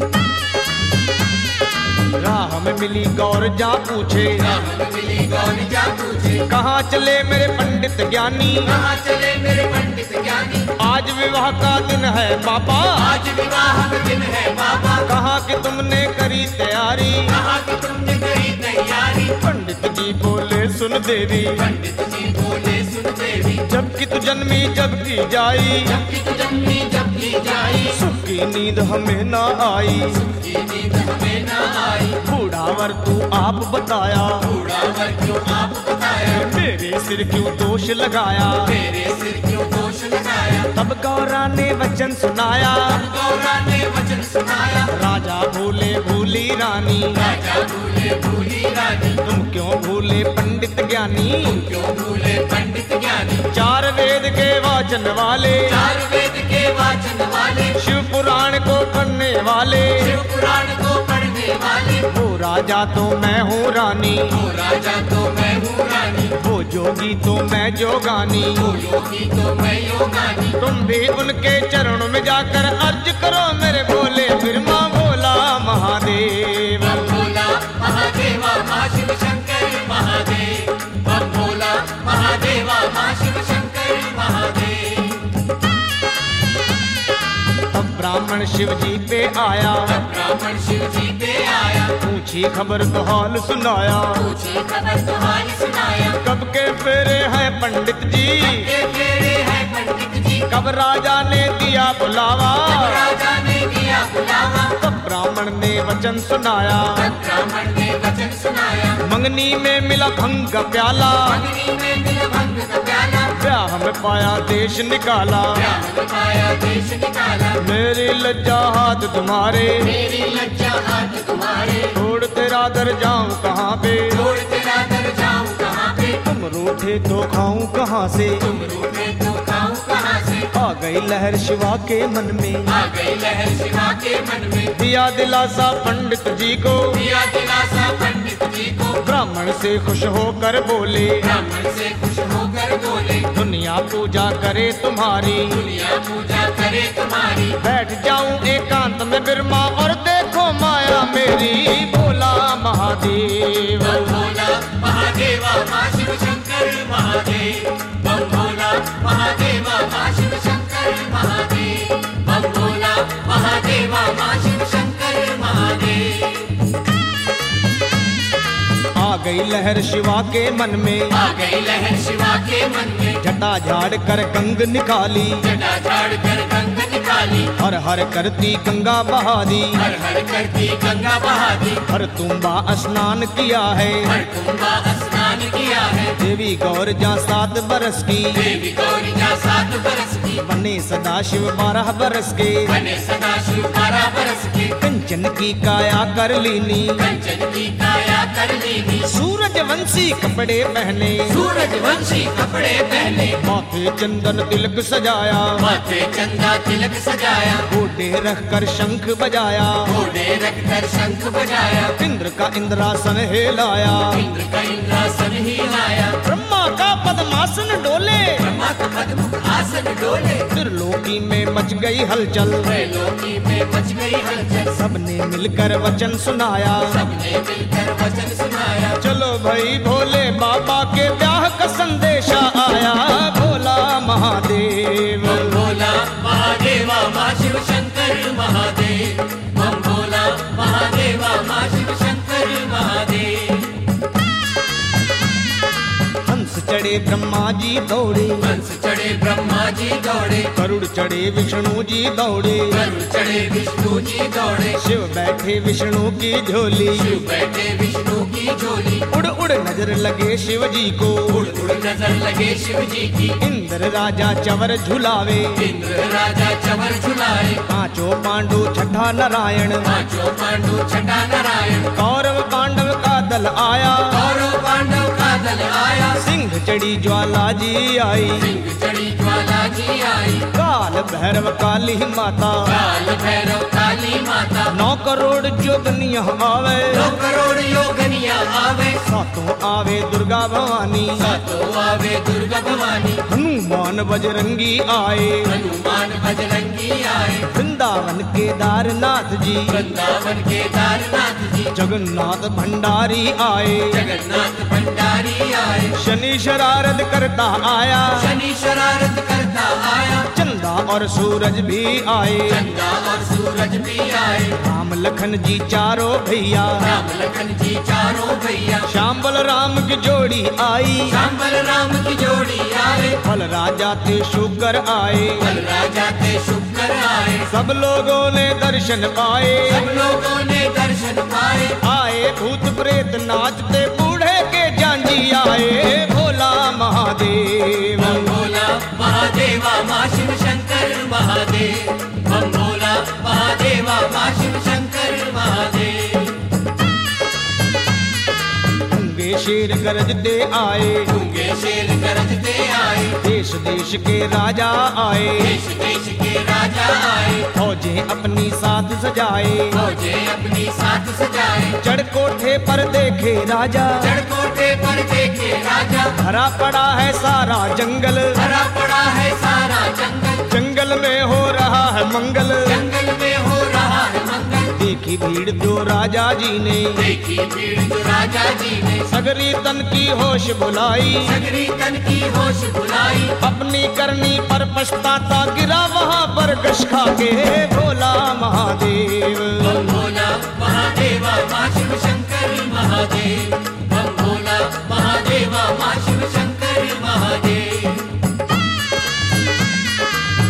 [SPEAKER 2] राह में मिली गौर जा पूछे,
[SPEAKER 1] राम मिली गौरी जा पूछे,
[SPEAKER 2] कहाँ चले मेरे पंडित ज्ञानी,
[SPEAKER 1] कहाँ चले मेरे पंडित ज्ञानी,
[SPEAKER 2] आज विवाह का दिन है बाबा,
[SPEAKER 1] आज विवाह का दिन है बाबा,
[SPEAKER 2] कहाँ कि तुमने करी तैयारी,
[SPEAKER 1] कहाँ की तुमने करी तैयारी,
[SPEAKER 2] पंडित जी बोले सुन देवी,
[SPEAKER 1] पंडित जी बोले सुन देवी,
[SPEAKER 2] जबकि तू जन्मी जबकि जाई,
[SPEAKER 1] जबकि तू जन्मी जब की जाई,
[SPEAKER 2] सुख की नींद हमें ना आई,
[SPEAKER 1] की नींद हमें न आई,
[SPEAKER 2] बूढ़ावर तू आप बताया,
[SPEAKER 1] बूढ़ा वर क्यों आप बताया,
[SPEAKER 2] मेरे सिर क्यों दोष लगाया,
[SPEAKER 1] मेरे सिर क्यों दोष लगाया,
[SPEAKER 2] तब गौरा ने वचन सुनाया,
[SPEAKER 1] गौरा ने वचन सुनाया,
[SPEAKER 2] राजा भूले भूली रानी,
[SPEAKER 1] राजा भूले भूली रानी,
[SPEAKER 2] तुम क्यों भूले पंडित ज्ञानी,
[SPEAKER 1] क्यों भूले पंडित ज्ञानी,
[SPEAKER 2] चार वेद के वाचन वाले,
[SPEAKER 1] चार वेद के वाचन वाले,
[SPEAKER 2] शिव पुराण को पढ़ने वाले,
[SPEAKER 1] शिव पुराण को पढ़ने वाले,
[SPEAKER 2] वो राजा तो मैं हूँ रानी,
[SPEAKER 1] वो राजा तो मैं हूँ रानी,
[SPEAKER 2] वो जोगी तो मैं जोगानी,
[SPEAKER 1] वो योगी तो मैं योगानी,
[SPEAKER 2] तुम भी उनके चरणों में जाकर अर्ज करो मेरे भोले बिरमा, भोला महादेव,
[SPEAKER 1] बम भोला महादेवा माँ शिव शंकर महादेव, बम भोला महादेवा माँ शिव शंकर महादेव,
[SPEAKER 2] तब ब्राह्मण शिव जी पे आया,
[SPEAKER 1] ब्राह्मण शिव जी पे आया,
[SPEAKER 2] पूछी खबर तो हाल सुनाया,
[SPEAKER 1] पूछी खबर तो हाल सुनाया,
[SPEAKER 2] कब के फेरे हैं पंडित जी,
[SPEAKER 1] के फेरे हैं पंडित जी,
[SPEAKER 2] कब राजा ने दिया बुलावा,
[SPEAKER 1] राजा ने दिया बुलावा,
[SPEAKER 2] तब ब्राह्मण ब्राह्मण ने वचन सुनाया,
[SPEAKER 1] तब ब्राह्मण ने वचन सुनाया।
[SPEAKER 2] मंगनी में मिला भंग का प्याला,
[SPEAKER 1] मंगनी में मिला भंग का प्याला,
[SPEAKER 2] ब्याह में पाया देश निकाला।
[SPEAKER 1] ब्याह में पाया देश निकाला।
[SPEAKER 2] मेरी लज्जा हाथ तुम्हारे,
[SPEAKER 1] मेरी लज्जा हाथ तुम्हारे,
[SPEAKER 2] छोड़ तेरा दर जाऊं कहाँ पे,
[SPEAKER 1] छोड़ तेरा दर जाऊं कहाँ पे,
[SPEAKER 2] तुम रूठे तो खाऊं कहाँ से।
[SPEAKER 1] तुम रूठे तो खाऊं कहाँ से।
[SPEAKER 2] आ गई लहर शिवा के मन में,
[SPEAKER 1] आ गई लहर शिवा के मन में,
[SPEAKER 2] दिया दिलासा पंडित जी को,
[SPEAKER 1] दिया दिलासा पंडित जी को।
[SPEAKER 2] ब्राह्मण से खुश होकर बोले,
[SPEAKER 1] ब्राह्मण से खुश होकर बोले,
[SPEAKER 2] दुनिया पूजा करे तुम्हारी,
[SPEAKER 1] दुनिया पूजा करे तुम्हारी।
[SPEAKER 2] बैठ जाऊं एकांत में बिरमा और देखो माया मेरी, बोला महादेव।
[SPEAKER 1] बम भोला महादेवा माँ शिव शंकर महादेव, बम भोला महादेवा माँ शिव शंकर महादेव, बम भोला महादेवा माँ शिव शंकर महादेव।
[SPEAKER 2] आ गई लहर शिवा के मन में,
[SPEAKER 1] आ गई लहर शिवा के मन में,
[SPEAKER 2] जटा झाड़ कर गंग निकाली,
[SPEAKER 1] जटा झाड़ कर गंग निकाली,
[SPEAKER 2] हर हर करती गंगा बहा दी,
[SPEAKER 1] हर हर करती गंगा बहा दी,
[SPEAKER 2] हर तुम्बा स्नान किया है,
[SPEAKER 1] हर कुंभा स्नान किया है।
[SPEAKER 2] देवी गौर जा सात बरस की,
[SPEAKER 1] देवी गौरी जा सात बरस की,
[SPEAKER 2] बने सदा शिव बारह बरस के,
[SPEAKER 1] बने सदा शिव बारह बरस के,
[SPEAKER 2] कंचन की काया कर लीनी,
[SPEAKER 1] कंचन की काया कर लीनी,
[SPEAKER 2] सूरज वंशी कपड़े पहने,
[SPEAKER 1] सूरज वंशी कपड़े पहने,
[SPEAKER 2] माथे चंदन तिलक सजाया,
[SPEAKER 1] माथे चंदा तिलक सजाया,
[SPEAKER 2] घोड़े रख कर शंख बजाया,
[SPEAKER 1] घोड़े रखकर शंख बजाया,
[SPEAKER 2] इंद्र का इंद्रासन हिलाया,
[SPEAKER 1] इंद्र का इंद्रासन ही लाया,
[SPEAKER 2] ब्रह्मा का पद्मासन डोले,
[SPEAKER 1] ब्रह्मा का पद्म आसन डोले,
[SPEAKER 2] त्रिलोकी में मच गई हलचल,
[SPEAKER 1] त्रैलोकी में मच गई हलचल,
[SPEAKER 2] सबने मिलकर वचन सुनाया,
[SPEAKER 1] सबने मिलकर वचन सुनाया।
[SPEAKER 2] चलो भाई भोले बाबा के ब्याह का संदेशा आया, भोला महादेव।
[SPEAKER 1] बम भोला महादेवा माँ शिव शंकर महादेव, बम भोला महादेवा माँ शिव शंकर महादेव।
[SPEAKER 2] हंस चढ़े ब्रह्मा जी दौड़े,
[SPEAKER 1] हंस चढ़े ब्रह्मा जी दौड़े,
[SPEAKER 2] गरुड़ चढ़े विष्णु जी दौड़े,
[SPEAKER 1] गरुड़ चढ़े विष्णु जी दौड़े,
[SPEAKER 2] शिव बैठे विष्णु की झोली,
[SPEAKER 1] शिव बैठे विष्णु की झोली,
[SPEAKER 2] उड़ उड़ नजर लगे शिव जी को,
[SPEAKER 1] उड़ उड़ नजर लगे शिव जी की,
[SPEAKER 2] इंद्र राजा चवर झुलावे,
[SPEAKER 1] इंद्र राजा चवर झुलाए,
[SPEAKER 2] पांचों पांडु छठा नारायण,
[SPEAKER 1] पांचों पांडु छठा नारायण,
[SPEAKER 2] कौरव पांडव का दल आया,
[SPEAKER 1] कौरव पांडव का दल आया,
[SPEAKER 2] सिंह चढ़ी ज्वाला जी आई,
[SPEAKER 1] सिंह चढ़ी ज्वाला जी आई,
[SPEAKER 2] काल भैरव काली माता,
[SPEAKER 1] काल भैरव काली माता,
[SPEAKER 2] नौ करोड़ जोगनिया आवे,
[SPEAKER 1] नौ करोड़ योगनिया आवे,
[SPEAKER 2] सातों आवे दुर्गा भवानी,
[SPEAKER 1] सातों आवे दुर्गा भवानी,
[SPEAKER 2] हनुमान बजरंगी आए,
[SPEAKER 1] हनुमान बजरंगी आए,
[SPEAKER 2] वृंदावन केदारनाथ जी,
[SPEAKER 1] वृंदावन केदारनाथ जी,
[SPEAKER 2] जगन्नाथ भंडारी आए,
[SPEAKER 1] जगन्नाथ भंडारी आए,
[SPEAKER 2] शनि शरारत करता आया,
[SPEAKER 1] शनि शरारत करता आया,
[SPEAKER 2] चंदा और सूरज भी आए,
[SPEAKER 1] चंदा और सूरज भी आए,
[SPEAKER 2] राम लखन जी चारों भैया,
[SPEAKER 1] राम लखन जी चारों भैया,
[SPEAKER 2] श्याम बलराम की जोड़ी आई,
[SPEAKER 1] श्याम बलराम की जोड़ी आए,
[SPEAKER 2] बल राजा ते शुकर आए,
[SPEAKER 1] बल राजा ते शुक्र आए,
[SPEAKER 2] सब लोगों ने दर्शन पाए,
[SPEAKER 1] सब लोगों ने दर्शन पाए,
[SPEAKER 2] आए भूत प्रेत नाचते बूढ़े के जांजी आए, भोला महादेव।
[SPEAKER 1] बम भोला महादेवा माँ शिव शंकर महादेव, बम भोला महादेवा माँ शिव शंकर महादेव।
[SPEAKER 2] गूंगे शेर गरजते आए,
[SPEAKER 1] गूंगे शेर गरजते आए,
[SPEAKER 2] देश देश के राजा आए,
[SPEAKER 1] देश देश के राजा आए,
[SPEAKER 2] फौजें अपनी साथ सजाए,
[SPEAKER 1] फौजें अपनी साथ सजाए,
[SPEAKER 2] चढ़ कोठे पर देखे राजा,
[SPEAKER 1] चढ़ कोठे पर देखे राजा,
[SPEAKER 2] भरा पड़ा है सारा जंगल,
[SPEAKER 1] भरा पड़ा है सारा जंगल,
[SPEAKER 2] जंगल में हो रहा है मंगल,
[SPEAKER 1] जंगल में हो रहा है मंगल,
[SPEAKER 2] देखी भीड़ जो राजा जी ने,
[SPEAKER 1] देखी भीड़ जो राजा जी ने,
[SPEAKER 2] सगरी तन की होश बुलाई,
[SPEAKER 1] सगरी तन की होश बुलाई,
[SPEAKER 2] अपनी करनी पर पछताता गिरा वहाँ पर गश खा के, भोला महादेव।
[SPEAKER 1] बम भोला महादेवा माँ शिव शंकर महादेव, बम भोला महादेवा माँ शिव शंकर महादेव।
[SPEAKER 2] इधर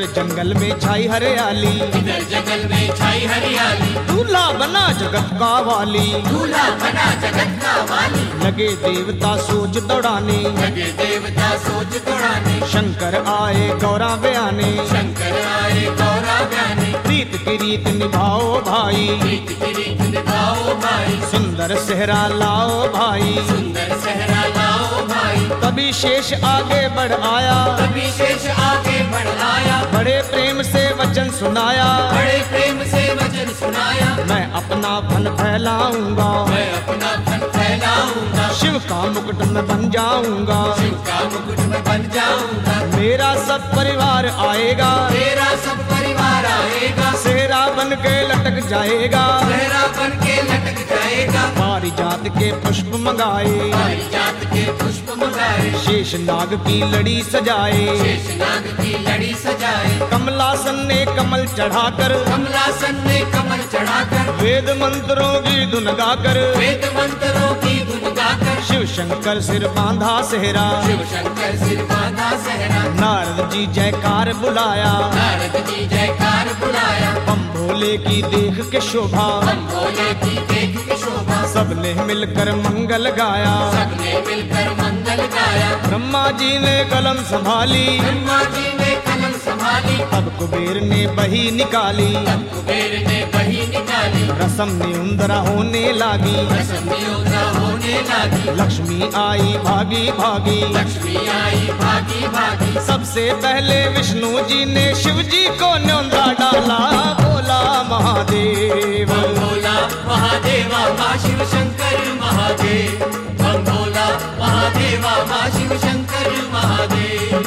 [SPEAKER 2] इधर जंगल में छाई हरियाली,
[SPEAKER 1] इधर जंगल में छाई हरियाली,
[SPEAKER 2] दूल्हा बना जगत का वाली,
[SPEAKER 1] दूल्हा बना जगत का वाली,
[SPEAKER 2] लगे देवता सोच दौड़ाने,
[SPEAKER 1] लगे देवता सोच दौड़ाने,
[SPEAKER 2] शंकर आए गौरा बयाने,
[SPEAKER 1] शंकर आए गौरा बयाने,
[SPEAKER 2] प्रीत की रीत निभाओ भाई,
[SPEAKER 1] प्रीत की रीत निभाओ भाई,
[SPEAKER 2] सुंदर सेहरा लाओ भाई,
[SPEAKER 1] सुंदर सहरा लाओ भाई,
[SPEAKER 2] तभी शेष आगे बढ़ आया,
[SPEAKER 1] तभी शेष आगे बढ़ आया,
[SPEAKER 2] बड़े प्रेम से वचन सुनाया,
[SPEAKER 1] बड़े प्रेम से वचन सुनाया,
[SPEAKER 2] मैं अपना फन फैलाऊंगा,
[SPEAKER 1] मैं अपना फन फैलाऊंगा,
[SPEAKER 2] शिव का मुकुट में बन जाऊंगा,
[SPEAKER 1] शिव का मुकुट में बन जाऊंगा,
[SPEAKER 2] मेरा सब परिवार आएगा,
[SPEAKER 1] तेरा सब परिवार आएगा,
[SPEAKER 2] सेहरा बन के लटक जाएगा,
[SPEAKER 1] सहरा बन के लटक जाएगा,
[SPEAKER 2] पारिजात के पुष्प मंगाए,
[SPEAKER 1] पारिजात के पुष्प मंगाए,
[SPEAKER 2] शेष नाग की लड़ी सजाए,
[SPEAKER 1] शेष नाग की लड़ी सजाए,
[SPEAKER 2] कमलासन ने कमल चढ़ाकर,
[SPEAKER 1] कमलासन ने कमल चढ़ाकर,
[SPEAKER 2] वेद मंत्रों की धुन गाकर,
[SPEAKER 1] वेद मंत्रों की धुन गाकर,
[SPEAKER 2] शिव शंकर सिर बांधा सेहरा,
[SPEAKER 1] शिव शंकर सिर बांधा सहरा,
[SPEAKER 2] नारद जी जयकार बुलाया,
[SPEAKER 1] नारद जी जयकार बुलाया,
[SPEAKER 2] बम भोले की देख के शोभा,
[SPEAKER 1] हम भोले की देख के शोभा,
[SPEAKER 2] सबने मिलकर मंगल गाया,
[SPEAKER 1] सबने मिलकर मंगल गाया,
[SPEAKER 2] ब्रह्मा जी ने कलम संभाली,
[SPEAKER 1] ब्रह्मा जी ने कलम संभाली,
[SPEAKER 2] तब कुबेर ने बही निकाली,
[SPEAKER 1] तब कुबेर ने बही निकाली,
[SPEAKER 2] रसम निउंदरा होने लागी,
[SPEAKER 1] रसम नियोद्रा होने लगी,
[SPEAKER 2] लक्ष्मी आई भागी भागी,
[SPEAKER 1] लक्ष्मी आई भागी भागी,
[SPEAKER 2] सबसे पहले विष्णु जी ने शिव जी को न्योंदा डाला, बोला महादेव,
[SPEAKER 1] बम भोला महादेवा माँ शिव शंकर महादेव, बम भोला महादेवा माँ शिव शंकर महादेव,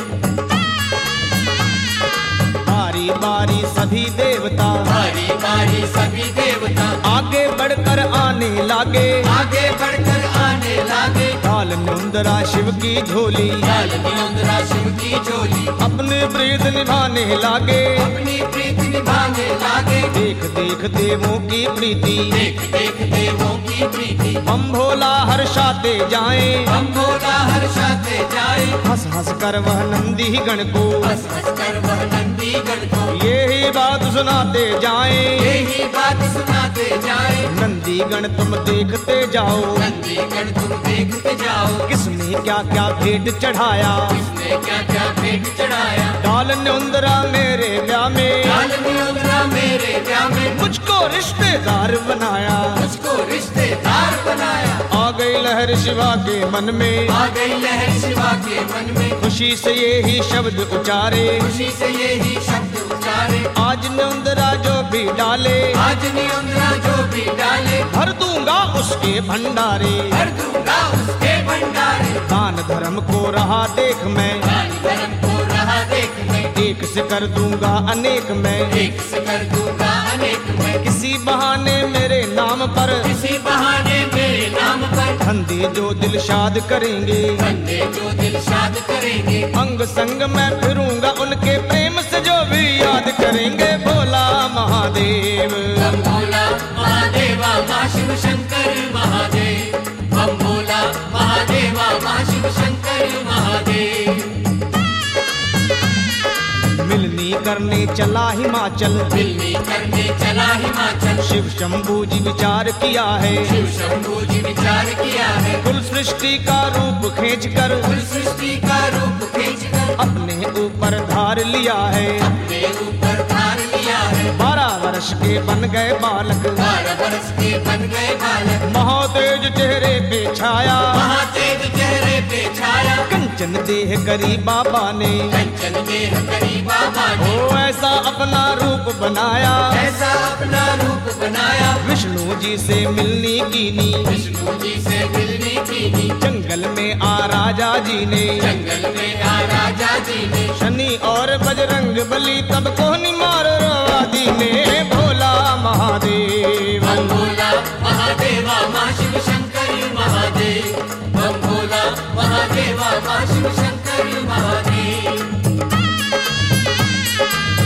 [SPEAKER 2] बारी बारी सभी देवता
[SPEAKER 1] बारी बारी सभी देवता
[SPEAKER 2] आगे बढ़कर आने लागे,
[SPEAKER 1] आगे बढ़कर आने लागे,
[SPEAKER 2] काल न्योंदरा शिव की झोली,
[SPEAKER 1] लाल नियोद्रा शिव की झोली,
[SPEAKER 2] अपने प्रीत निभाने लागे,
[SPEAKER 1] अपनी प्रीत निभाने लागे,
[SPEAKER 2] देख देख देवों की प्रीति,
[SPEAKER 1] देख देख देवों की प्रीति,
[SPEAKER 2] बम भोला हर्षाते जाए,
[SPEAKER 1] हम भोला हर्षाते जाए,
[SPEAKER 2] हंस हंस कर वह नंदी गण को,
[SPEAKER 1] हंस हंस कर वह नंदी गण को,
[SPEAKER 2] ये ही बात सुनाते जाए,
[SPEAKER 1] यही बात सुनाते जाए,
[SPEAKER 2] नंदी गण तुम देखते जाओ,
[SPEAKER 1] नंदी गण तुम देखते जाओ,
[SPEAKER 2] किसने क्या क्या भेंट चढ़ाया,
[SPEAKER 1] किसने क्या क्या भेंट चढ़ाया,
[SPEAKER 2] डाल न्योंदरा मेरे ब्याह में,
[SPEAKER 1] लाल नियोद्रा मेरे ब्याह में,
[SPEAKER 2] मुझको रिश्तेदार बनाया,
[SPEAKER 1] मुझको रिश्तेदार बनाया,
[SPEAKER 2] आ गई लहर शिवा के मन में,
[SPEAKER 1] आ गई लहर शिवा के मन में,
[SPEAKER 2] खुशी से ये ही शब्द उचारे,
[SPEAKER 1] खुशी से यही शब्द उचारे,
[SPEAKER 2] आज न्योंदरा जो भी डाले,
[SPEAKER 1] आज नियोद्रा जो भी डाले,
[SPEAKER 2] भर दूंगा उसके भंडारे,
[SPEAKER 1] भर दूंगा उसके भंडारे,
[SPEAKER 2] दान धर्म को रहा देख मैं,
[SPEAKER 1] दान धर्म को रहा देख मैं,
[SPEAKER 2] एक से कर दूंगा अनेक मैं,
[SPEAKER 1] एक से कर दूंगा अनेक मैं,
[SPEAKER 2] किसी बहाने मेरे नाम पर,
[SPEAKER 1] किसी बहाने मेरे नाम पर,
[SPEAKER 2] धंधे जो दिल शाद करेंगे,
[SPEAKER 1] बंदे जो दिल शाद करेंगे,
[SPEAKER 2] अंग संग मैं फिरूंगा उनके प्रेम से जो भी याद करेंगे, भोला महादेव,
[SPEAKER 1] बम भोला महादेवा माँ शिव शंकर महादेव, बम भोला महादेवा माँ शिव शंकर महादेव,
[SPEAKER 2] मिलनी करने चला हिमाचल,
[SPEAKER 1] मिलनी करने चला हिमाचल,
[SPEAKER 2] शिव शंभू जी विचार किया है,
[SPEAKER 1] शिव शंभू जी विचार किया है,
[SPEAKER 2] कुल सृष्टि का रूप खींच कर,
[SPEAKER 1] कुल सृष्टि का रूप खींच कर,
[SPEAKER 2] अपने ऊपर धार लिया है,
[SPEAKER 1] अपने ऊपर धार लिया है,
[SPEAKER 2] बारह वर्ष के बन गए बालक,
[SPEAKER 1] बारह वर्ष के बन गए बालक,
[SPEAKER 2] महातेज चेहरे पे छाया,
[SPEAKER 1] महातेज चेहरे पे छाया,
[SPEAKER 2] कंचन देह करी बाबा ने,
[SPEAKER 1] कंचन देह करी बाबा ने,
[SPEAKER 2] ओ ऐसा अपना रूप बनाया,
[SPEAKER 1] ऐसा अपना रूप बनाया,
[SPEAKER 2] विष्णु जी से मिलनी कीनी,
[SPEAKER 1] विष्णु जी से मिलने की नी,
[SPEAKER 2] जंगल में आ राजा जी ने,
[SPEAKER 1] जंगल में आ राजा जी ने,
[SPEAKER 2] शनि और बजरंग बली तब कोहनी मार रवादी ने, भोला महादेव,
[SPEAKER 1] बम भोला महादेवा माँ शिव शंकर महादेव, बम भोला महादेवा माँ शिव शंकर महादेव,
[SPEAKER 2] प्यार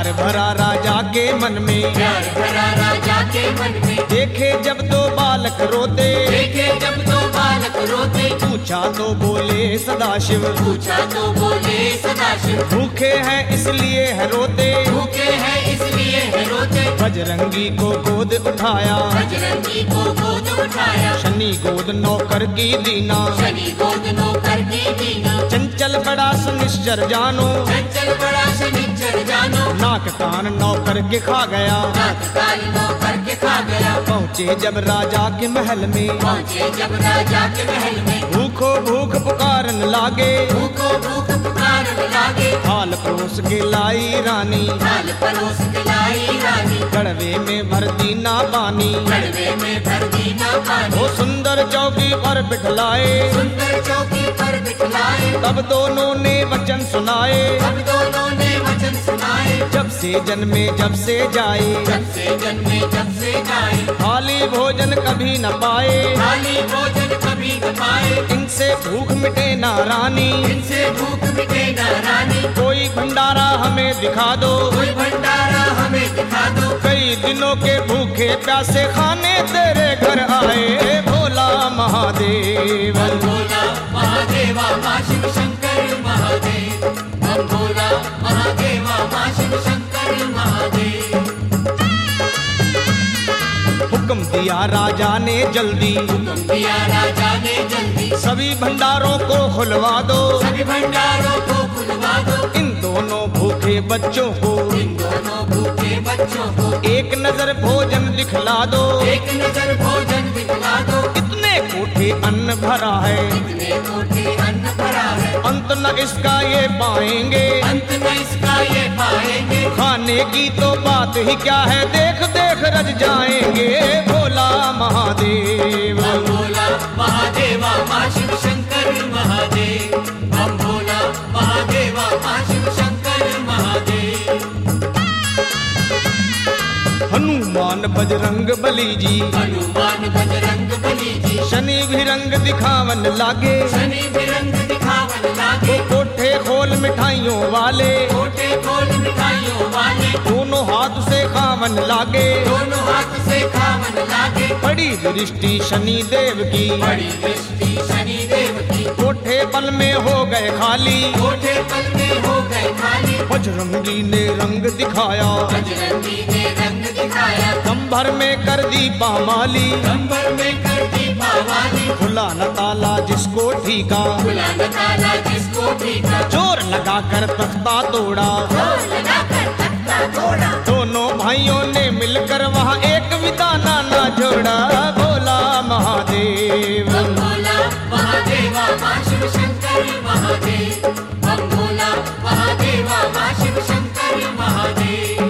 [SPEAKER 2] प्यार भरा राजा के मन में,
[SPEAKER 1] प्यार भरा राजा के मन में।
[SPEAKER 2] देखे जब दो बालक रोते,
[SPEAKER 1] देखे जब दो बालक रोते,
[SPEAKER 2] पूछा तो बोले सदाशिव,
[SPEAKER 1] पूछा तो बोले सदाशिव।
[SPEAKER 2] भूखे हैं इसलिए है रोते,
[SPEAKER 1] भूखे हैं इसलिए है रोते।
[SPEAKER 2] बजरंगी को गोद उठाया,
[SPEAKER 1] बजरंगी को गोद उठाया,
[SPEAKER 2] शनि गोद नौकर की दीना,
[SPEAKER 1] शनि गोद नौकर की दीना।
[SPEAKER 2] चंचल बड़ा सुनिश्चर जानो,
[SPEAKER 1] चंचल बड़ा शनिचर जानो,
[SPEAKER 2] नाक कान नौकर के खा गया।
[SPEAKER 1] नाक कान नौकर के खा गया।
[SPEAKER 2] पहुँचे जब राजा के महल में,
[SPEAKER 1] पहुँचे जब राजा के महल में,
[SPEAKER 2] भूखो भूख पुकारन लागे,
[SPEAKER 1] भूखो भूख पुकारन लागे।
[SPEAKER 2] थाल परोस के लाई रानी,
[SPEAKER 1] थाल परोस के लाई रानी,
[SPEAKER 2] कड़वे में भर दीना पानी,
[SPEAKER 1] कड़वे में भर दीना पानी।
[SPEAKER 2] वो सुंदर चौकी पर बिठलाए,
[SPEAKER 1] सुंदर चौकी पर बिठलाए,
[SPEAKER 2] तब दोनों ने वचन सुनाए,
[SPEAKER 1] अब दोनों ने वचन सुनाए।
[SPEAKER 2] जब से जन्मे जब से जाए,
[SPEAKER 1] जब से जन्मे जब से जाए,
[SPEAKER 2] खाली भोजन कभी न पाए,
[SPEAKER 1] खाली भोजन कभी न पाए।
[SPEAKER 2] इनसे भूख मिटे ना रानी,
[SPEAKER 1] इनसे भूख मिटे न रानी,
[SPEAKER 2] कोई भंडारा हमें दिखा दो,
[SPEAKER 1] कोई भंडारा हमें दिखा दो।
[SPEAKER 2] कई दिनों के भूखे प्यासे खाने तेरे घर आए, भोला महादेव।
[SPEAKER 1] बम भोला महादेवा माँ शिव शंकर महादेव, बम भोला महादेवा माँ शिव शंकर महादेव।
[SPEAKER 2] हुक्म दिया राजा ने जल्दी,
[SPEAKER 1] हुक्म दिया राजा ने जल्दी,
[SPEAKER 2] सभी भंडारों को खुलवा दो,
[SPEAKER 1] सभी भंडारों को खुलवा दो।
[SPEAKER 2] इन दोनों भूखे बच्चों को,
[SPEAKER 1] इन दोनों भूखे बच्चों को,
[SPEAKER 2] एक नजर भोजन दिखला दो,
[SPEAKER 1] एक नजर भोजन दिखला दो।
[SPEAKER 2] इतने कोठे अन्न भरा है,
[SPEAKER 1] इतने कोठे अन्न भरा है,
[SPEAKER 2] अंत न इसका ये पाएंगे,
[SPEAKER 1] अंत में इसका ये पाएंगे।
[SPEAKER 2] खाने की तो बात ही क्या है, देख देख रज जाएंगे, भोला महादेव।
[SPEAKER 1] बम भोला महादेवा माँ शिव शंकर महादेव, बम भोला महादेवा माँ शिव शंकर महादेव।
[SPEAKER 2] हनुमान बजरंग बली जी,
[SPEAKER 1] हनुमान बजरंग बली जी,
[SPEAKER 2] शनि भी रंग दिखावन लागे,
[SPEAKER 1] शनि भी रंग दिखावन लागे।
[SPEAKER 2] कोठे खोल मिठाइयों वाले,
[SPEAKER 1] कोठे खोल मिठाइयों वाले,
[SPEAKER 2] दोनों हाथ से खावन लागे,
[SPEAKER 1] दोनों हाथ से खावन लागे।
[SPEAKER 2] बड़ी दृष्टि शनि देव की,
[SPEAKER 1] बड़ी दृष्टि शनि देव की,
[SPEAKER 2] कोठे पल में हो गए खाली,
[SPEAKER 1] कोठे पल में हो गए खाली।
[SPEAKER 2] बजरंगी ने रंग दिखाया,
[SPEAKER 1] बजरंगी ने रंग दिखाया,
[SPEAKER 2] कंभर में कर दी पामाली,
[SPEAKER 1] कंबर में कर दी पावाली।
[SPEAKER 2] खुला न ताला जिसको ठीका,
[SPEAKER 1] खुला न ताला जिसको ठीका,
[SPEAKER 2] जोर लगा कर तख्ता तोड़ा,
[SPEAKER 1] जोर लगाकर तख्ता तोड़ा।
[SPEAKER 2] दोनों भाइयों ने मिलकर वहाँ एक विदाना ना जोड़ा, भोला महादेव।
[SPEAKER 1] बम भोला महादेवा माँ शिव शंकर महादेव, बम भोला महादेवा माँ शिव शंकर महादेव।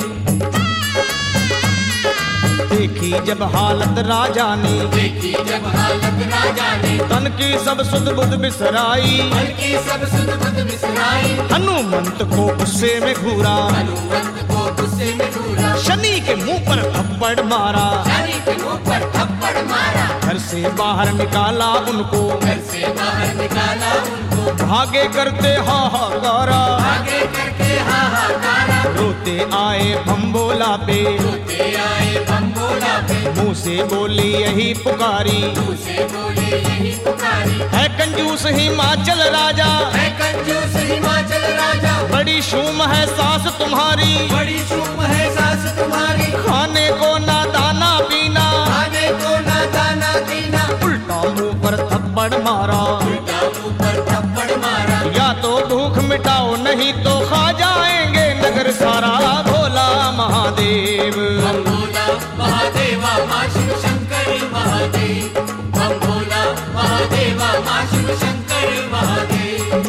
[SPEAKER 2] देखी जब हालत राजा ने,
[SPEAKER 1] देखी जब हालत राजा ने,
[SPEAKER 2] तन की सब सुध बुध बिसराई,
[SPEAKER 1] मन की सब सुध बुध बिसराई।
[SPEAKER 2] हनुमंत को गुस्से में घूरा,
[SPEAKER 1] हनुमंत को गुस्से में घूरा,
[SPEAKER 2] शनि के मुंह पर थप्पड़ मारा,
[SPEAKER 1] शनि के मुंह पर थप्पड़ मारा।
[SPEAKER 2] घर से बाहर निकाला उनको,
[SPEAKER 1] घर से बाहर निकाला उनको,
[SPEAKER 2] भागे करते हाहाकारा,
[SPEAKER 1] आगे करके हाहाकारा।
[SPEAKER 2] रोते आए भंबोला पे,
[SPEAKER 1] रोते आए बम्बोला पे,
[SPEAKER 2] मुंह से बोली यही पुकारी,
[SPEAKER 1] मुँह से बोले यही पुकारी।
[SPEAKER 2] है कंजूस हिमाचल राजा,
[SPEAKER 1] है कंजूस हिमाचल राजा,
[SPEAKER 2] बड़ी शूम है सास तुम्हारी,
[SPEAKER 1] बड़ी शूम है सास तुम्हारी।
[SPEAKER 2] खाने को ना दाना पीना,
[SPEAKER 1] आने को ना दाना दीना,
[SPEAKER 2] उल्टा मुंह पर थप्पड़ मारा,
[SPEAKER 1] उल्टा मुंह पर थप्पड़ मारा।
[SPEAKER 2] या तो भूख मिटाओ नहीं तो खा जाएंगे नगर सारा, भोला महादेव।
[SPEAKER 1] बम भोला महादेवा माँ शिव शंकर महादेव, बम भोला महादेवा माँ शिव शंकर महादेव।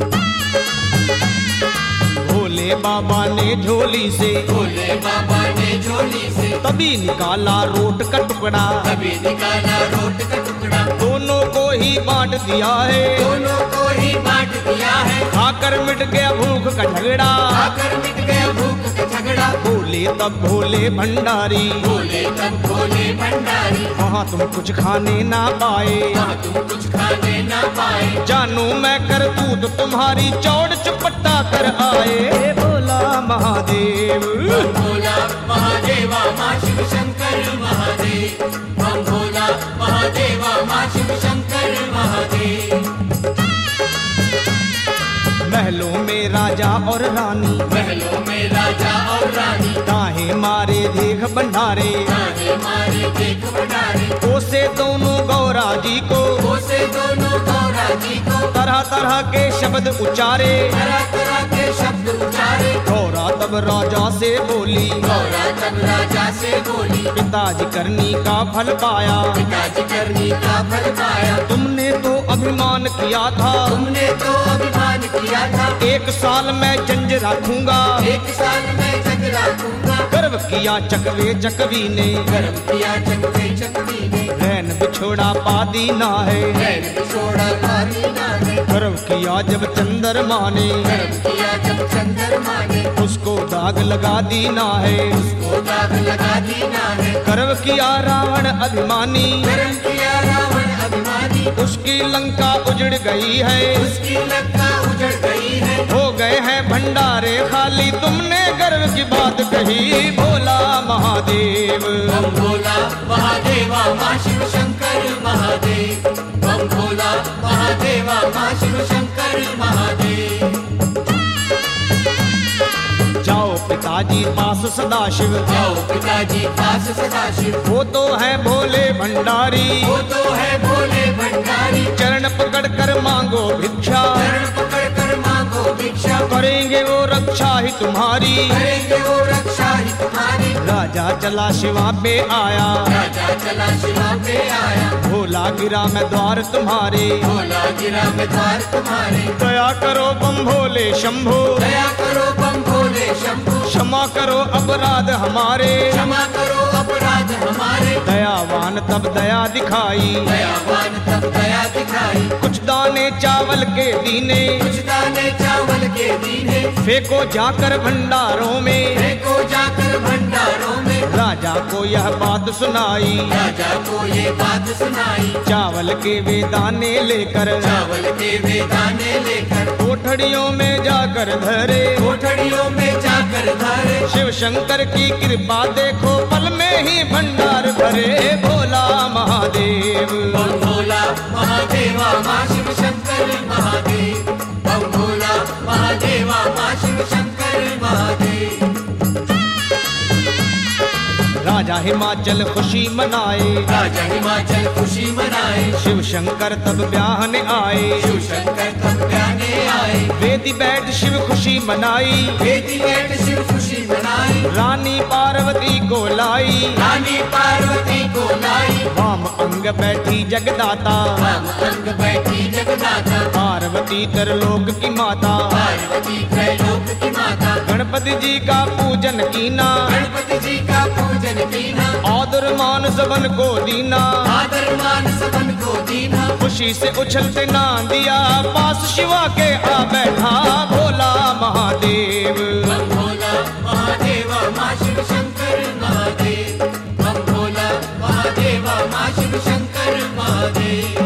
[SPEAKER 2] भोले बाबा ने झोली से,
[SPEAKER 1] भोले बाबा ने झोली से,
[SPEAKER 2] तभी निकाला रोट का टुकड़ा,
[SPEAKER 1] तभी निकाला रोट का टुकड़ा।
[SPEAKER 2] दोनों को ही बांट दिया है,
[SPEAKER 1] दोनों को ही बांट दिया है,
[SPEAKER 2] खाकर मिट गया भूख का झगड़ा,
[SPEAKER 1] आकर मिट गया भूख का झगड़ा।
[SPEAKER 2] भोले बोले तब भोले भंडारी,
[SPEAKER 1] बोले तब भोले भंडारी,
[SPEAKER 2] वहाँ तुम कुछ खाने ना पाए,
[SPEAKER 1] वहाँ तुम कुछ खाने ना पाए।
[SPEAKER 2] जानू मैं करतूत तुम्हारी चौड़ चुपट्टा कर आए। भोला महादेव,
[SPEAKER 1] बम भोला महादेवा माँ शिव शंकर महादेव, बम भोला महादेवा माँ शिव शंकर महादेव।
[SPEAKER 2] महलों में राजा और रानी,
[SPEAKER 1] महलों में राजा और रानी,
[SPEAKER 2] काहे मारे देख भंडारे,
[SPEAKER 1] काहे मारे देख भंडारे।
[SPEAKER 2] ओसे दोनों गौरा जी को,
[SPEAKER 1] ओसे दोनों गौरा जी को,
[SPEAKER 2] तरह तरह के शब्द उचारे।
[SPEAKER 1] तरह तरह के शब्द उचारे।
[SPEAKER 2] गौरा तब राजा से बोली,
[SPEAKER 1] गौरा तब राजा से बोली,
[SPEAKER 2] पिताजी करनी का फल पाया,
[SPEAKER 1] पिताजी करनी का फल पाया।
[SPEAKER 2] तुमने तो अभिमान किया था,
[SPEAKER 1] तुमने तो अभिमान किया था,
[SPEAKER 2] एक साल मैं जंज रखूंगा,
[SPEAKER 1] एक साल में जग रखूंगा।
[SPEAKER 2] गर्व किया चकवे चकवी ने,
[SPEAKER 1] गर्व किया चकवे चकवी ने,
[SPEAKER 2] रैन बिछोड़ा पादी ना है,
[SPEAKER 1] रैन बिछोड़ा पादी ना है।
[SPEAKER 2] गर्व किया जब चंद्रमा ने,
[SPEAKER 1] गर्व किया जब चंद्रमा ने,
[SPEAKER 2] उसको दाग लगा दी ना है,
[SPEAKER 1] उसको दाग लगा दी ना है।
[SPEAKER 2] गर्व किया रावण अभिमानी,
[SPEAKER 1] गर्व किया रावण अभिमानी,
[SPEAKER 2] उसकी लंका उजड़ गई है,
[SPEAKER 1] उसकी लंका उजड़ गई है।
[SPEAKER 2] हो गए हैं भंडारे खाली, तुमने गर्व की बात कही। भोला महादेव,
[SPEAKER 1] बम भोला महादेवा माँ शिव शंकर महादेव, बम भोला महादेवा माँ शिव शंकर महादेव।
[SPEAKER 2] जाओ पिताजी पास सदाशिव,
[SPEAKER 1] जाओ पिताजी पास सदाशिव,
[SPEAKER 2] वो तो है भोले भंडारी,
[SPEAKER 1] वो तो है भोले भंडारी।
[SPEAKER 2] चरण पकड़ कर मांगो भिक्षा,
[SPEAKER 1] चरण पकड़ कर मांगो भिक्षा,
[SPEAKER 2] करेंगे वो रक्षा ही तुम्हारी।
[SPEAKER 1] करेंगे वो रक्षा ही तुम्हारी।
[SPEAKER 2] राजा चला शिवा पे आया,
[SPEAKER 1] राजा चला शिवा पे आया,
[SPEAKER 2] भोला गिरा मैं द्वार तुम्हारे,
[SPEAKER 1] भोला गिरा में द्वार तुम्हारे।
[SPEAKER 2] दया करो बम भोले शंभो,
[SPEAKER 1] दया करो बम भोले शंभु,
[SPEAKER 2] क्षमा करो अपराध हमारे।
[SPEAKER 1] क्षमा करो अपराध हमारे।
[SPEAKER 2] दयावान तब दया दिखाई,
[SPEAKER 1] दयावान तब दया दिखाई,
[SPEAKER 2] कुछ दाने चावल के दीने,
[SPEAKER 1] कुछ दाने चावल के दीने,
[SPEAKER 2] फेंको जाकर भंडारों में।
[SPEAKER 1] फेंको जाकर भंडारों में।
[SPEAKER 2] राजा को यह बात सुनाई,
[SPEAKER 1] राजा को ये बात सुनाई,
[SPEAKER 2] चावल के वे दाने लेकर,
[SPEAKER 1] चावल के वे दाने लेकर,
[SPEAKER 2] कोठड़ियों में जाकर धरे,
[SPEAKER 1] कोठड़ियों में जाकर धरे।
[SPEAKER 2] शिव शंकर की कृपा देखो पल में ही भंडार भरे। भोला महादेव,
[SPEAKER 1] बम भोला महादेवा माँ शिव शंकर महादेव, बम भोला महादेवा माँ शिव शंकर महादेव।
[SPEAKER 2] राजा हिमाचल खुशी मनाए,
[SPEAKER 1] राजा हिमाचल खुशी मनाए,
[SPEAKER 2] शिव शंकर तब ब्याहने आए,
[SPEAKER 1] शिव शंकर तब ब्याहने आए।
[SPEAKER 2] वेदी बैठ शिव खुशी मनाई,
[SPEAKER 1] वेदी बैठ शिव खुशी मनाई,
[SPEAKER 2] रानी पार्वती को लाई,
[SPEAKER 1] रानी पार्वती को लाई।
[SPEAKER 2] वाम अंग बैठी जगदाता,
[SPEAKER 1] वाम अंग बैठी जगदाता,
[SPEAKER 2] पार्वती तरलोक की माता,
[SPEAKER 1] पार्वती त्रैलोक की माता।
[SPEAKER 2] गणपति जी का पूजन कीना,
[SPEAKER 1] गणपति जी का पूजन कीना,
[SPEAKER 2] आदर मान सबन को दीना,
[SPEAKER 1] आदर मान सबन को दीना।
[SPEAKER 2] खुशी से उछलते ना दिया, पास शिवा के आ बैठा भोला महादेव।
[SPEAKER 1] बम भोला महादेवा माँ शिव शंकर महादेव, बम भोला महादेवा माँ शिव शंकर महादेव।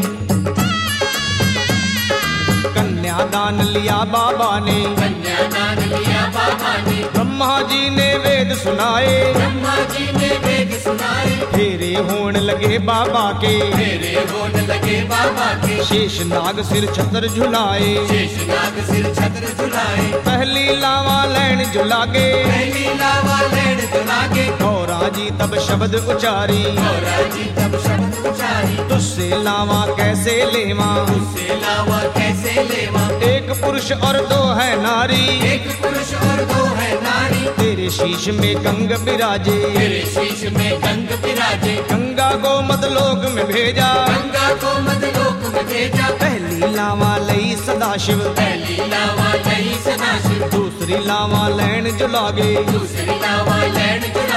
[SPEAKER 2] कन्यादान लिया बाबा ने,
[SPEAKER 1] कन्यादान लिया बाबा ने,
[SPEAKER 2] ब्रह्मा जी ने वेद सुनाए,
[SPEAKER 1] ब्रह्मा जी ने वेद सुनाए।
[SPEAKER 2] फेरे होने लगे बाबा के,
[SPEAKER 1] फेरे होने लगे बाबा के,
[SPEAKER 2] शेष नाग सिर छतर झुलाए,
[SPEAKER 1] शेष नाग सिर छत्र झुलाए।
[SPEAKER 2] पहली लावा लैन झुलागे,
[SPEAKER 1] पहली लावा लेन दुलागे,
[SPEAKER 2] गौरा जी तब शब्द उचारी,
[SPEAKER 1] गौरा जी तब शब्द उचारी।
[SPEAKER 2] तुझसे लावा कैसे लेवा,
[SPEAKER 1] उससे लावा कैसे लेवा,
[SPEAKER 2] एक पुरुष और दो है नारी,
[SPEAKER 1] एक पुरुष और दो है नारी।
[SPEAKER 2] तेरे शीश में गंग बिराजे,
[SPEAKER 1] तेरे शीश में गंग विराजे,
[SPEAKER 2] गंगा को मदलोक में भेजा,
[SPEAKER 1] गंगा को मदलोक में भेजा।
[SPEAKER 2] पहली लावा लई सदाशिव,
[SPEAKER 1] पहली लावा लई सदाशिव,
[SPEAKER 2] दूसरी लावा लैन जुलागे,
[SPEAKER 1] दूसरी लावा लेन दुलागे।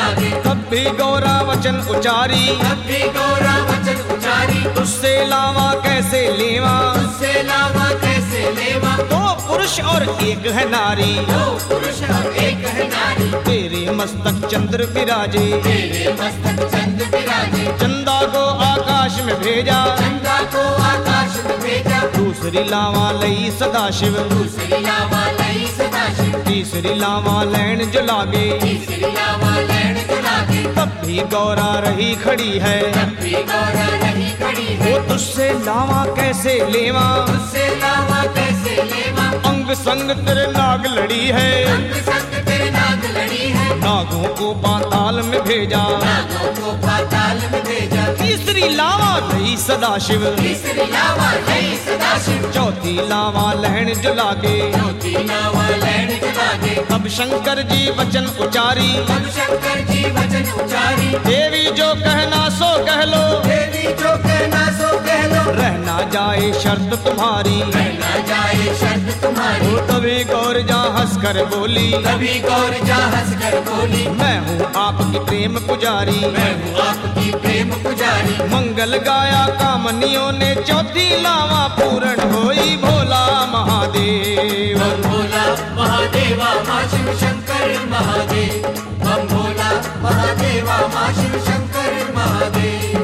[SPEAKER 1] लागे।
[SPEAKER 2] तब भी गौरा वचन उचारी,
[SPEAKER 1] तब भी गौरा वचन उचारी,
[SPEAKER 2] तुझसे लावा कैसे लेवा,
[SPEAKER 1] तुझसे लावा कैसे लेवा।
[SPEAKER 2] दो पुरुष और एक है नारी,
[SPEAKER 1] दो पुरुष और एक है नारी,
[SPEAKER 2] तेरे मस्तक चंद्र विराजे।
[SPEAKER 1] तेरे मस्तक चंद्र विराजे।
[SPEAKER 2] चंदा को आकाश में भेजा,
[SPEAKER 1] चंदा को आकाश में भेजा,
[SPEAKER 2] दूसरी लावा लई सदाशिव,
[SPEAKER 1] दूसरी लावा लई सदाशिव,
[SPEAKER 2] तीसरी लावा लैन जो लागे।
[SPEAKER 1] तीसरी लावा लैन जो लागे।
[SPEAKER 2] तब भी गौरा रही खड़ी है,
[SPEAKER 1] तब भी गौरा नहीं खड़ी है,
[SPEAKER 2] वो तुझसे लावा कैसे लेवा,
[SPEAKER 1] तुझसे लावा कैसे लेवा।
[SPEAKER 2] अंग संग तेरे नाग लड़ी है,
[SPEAKER 1] अंग संग तेरे नाग लड़ी है,
[SPEAKER 2] नागों को पाताल में भेजा।
[SPEAKER 1] नागों को पाताल में भेजा।
[SPEAKER 2] तीसरी लावा लई सदाशिव,
[SPEAKER 1] तीसरी लावा लई सदाशिव,
[SPEAKER 2] चौथी लावा लहन जो लागे।
[SPEAKER 1] चौथी लावा लैन जो लागे।
[SPEAKER 2] तब शंकर जी वचन उचारी,
[SPEAKER 1] तब शंकर जी वचन उचारी,
[SPEAKER 2] देवी जो कहना सो कह लो,
[SPEAKER 1] देवी जो कहना सो कह लो,
[SPEAKER 2] रहना जाए शर्त तुम्हारी।
[SPEAKER 1] कहना जाए शर्त तुम्हारी।
[SPEAKER 2] वो तभी गौर जा हंस कर बोली,
[SPEAKER 1] तभी गौर जा हंस कर बोली,
[SPEAKER 2] मैं हूँ आपकी प्रेम पुजारी।
[SPEAKER 1] मैं हूँ आपकी प्रेम पुजारी।
[SPEAKER 2] मंगल गाया कामनियों ने, चौथी लावा पूर्ण होई भोला महादेव।
[SPEAKER 1] बम भोला महादेवा माँ शिव शंकर महादेव। बम भोला महादेवा माँ शिव शंकर महादेव।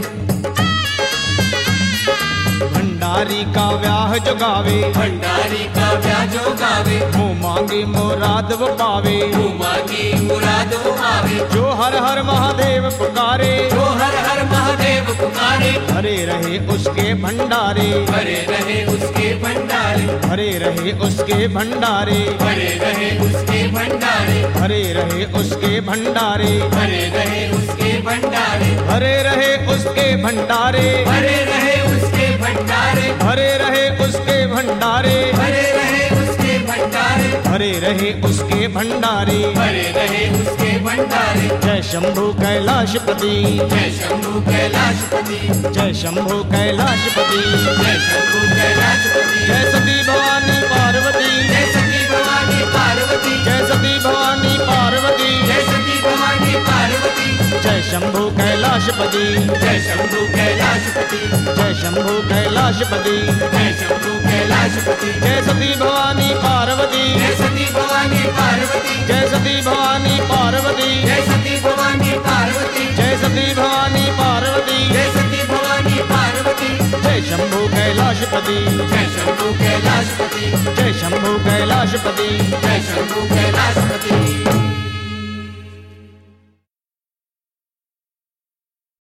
[SPEAKER 2] भंडारी का व्याह जो गावे,
[SPEAKER 1] भंडारी का ब्याजो गावे,
[SPEAKER 2] मुँह मांगे मुराद वो पावे।
[SPEAKER 1] मुँह मांगी मुराद वो आवे,
[SPEAKER 2] जो हर हर महादेव पुकारे,
[SPEAKER 1] जो हर हर महादेव पुकारे,
[SPEAKER 2] भरे रहे उसके भंडारे।
[SPEAKER 1] भरे रहे उसके भंडारे,
[SPEAKER 2] भरे रहे उसके भंडारे,
[SPEAKER 1] भरे रहे उसके भंडारे,
[SPEAKER 2] भरे रहे उसके भंडारे,
[SPEAKER 1] भरे रहे उसके भंडारे,
[SPEAKER 2] भरे रहे उसके भंडारे,
[SPEAKER 1] भरे रहे उसके भंडारे,
[SPEAKER 2] भरे रहे उसके भंडारे,
[SPEAKER 1] भरे रहे उसके भंडारे,
[SPEAKER 2] भरे रहे उसके भंडारे।
[SPEAKER 1] भरे रहे उसके भंडारे।
[SPEAKER 2] जय शंभु कैलाशपति,
[SPEAKER 1] जय शंभु कैलाशपति,
[SPEAKER 2] जय शंभु कैलाशपति,
[SPEAKER 1] जय शंभु कैलाशपति,
[SPEAKER 2] जय सती भवानी पार्वती,
[SPEAKER 1] जय सती भवानी पार्वती,
[SPEAKER 2] जय सती भवानी पार्वती,
[SPEAKER 1] जय सती भवानी पार्वती,
[SPEAKER 2] जय शंभु कैलाशपति,
[SPEAKER 1] जय शंभु कैलाशपति,
[SPEAKER 2] जय शंभु कैलाशपति,
[SPEAKER 1] जय शंभु कैलाशपति,
[SPEAKER 2] जय सती भवानी पार्वती,
[SPEAKER 1] जय सती भवानी पार्वती,
[SPEAKER 2] जय सती भवानी पार्वती,
[SPEAKER 1] जय सती भवानी पार्वती,
[SPEAKER 2] जय सती भवानी पार्वती,
[SPEAKER 1] जय सती भवानी पार्वती,
[SPEAKER 2] जय शंभु कैलाशपति,
[SPEAKER 1] जय शंभु कैलाशपति,
[SPEAKER 2] जय शंभु कैलाशपति,
[SPEAKER 1] जय शंभु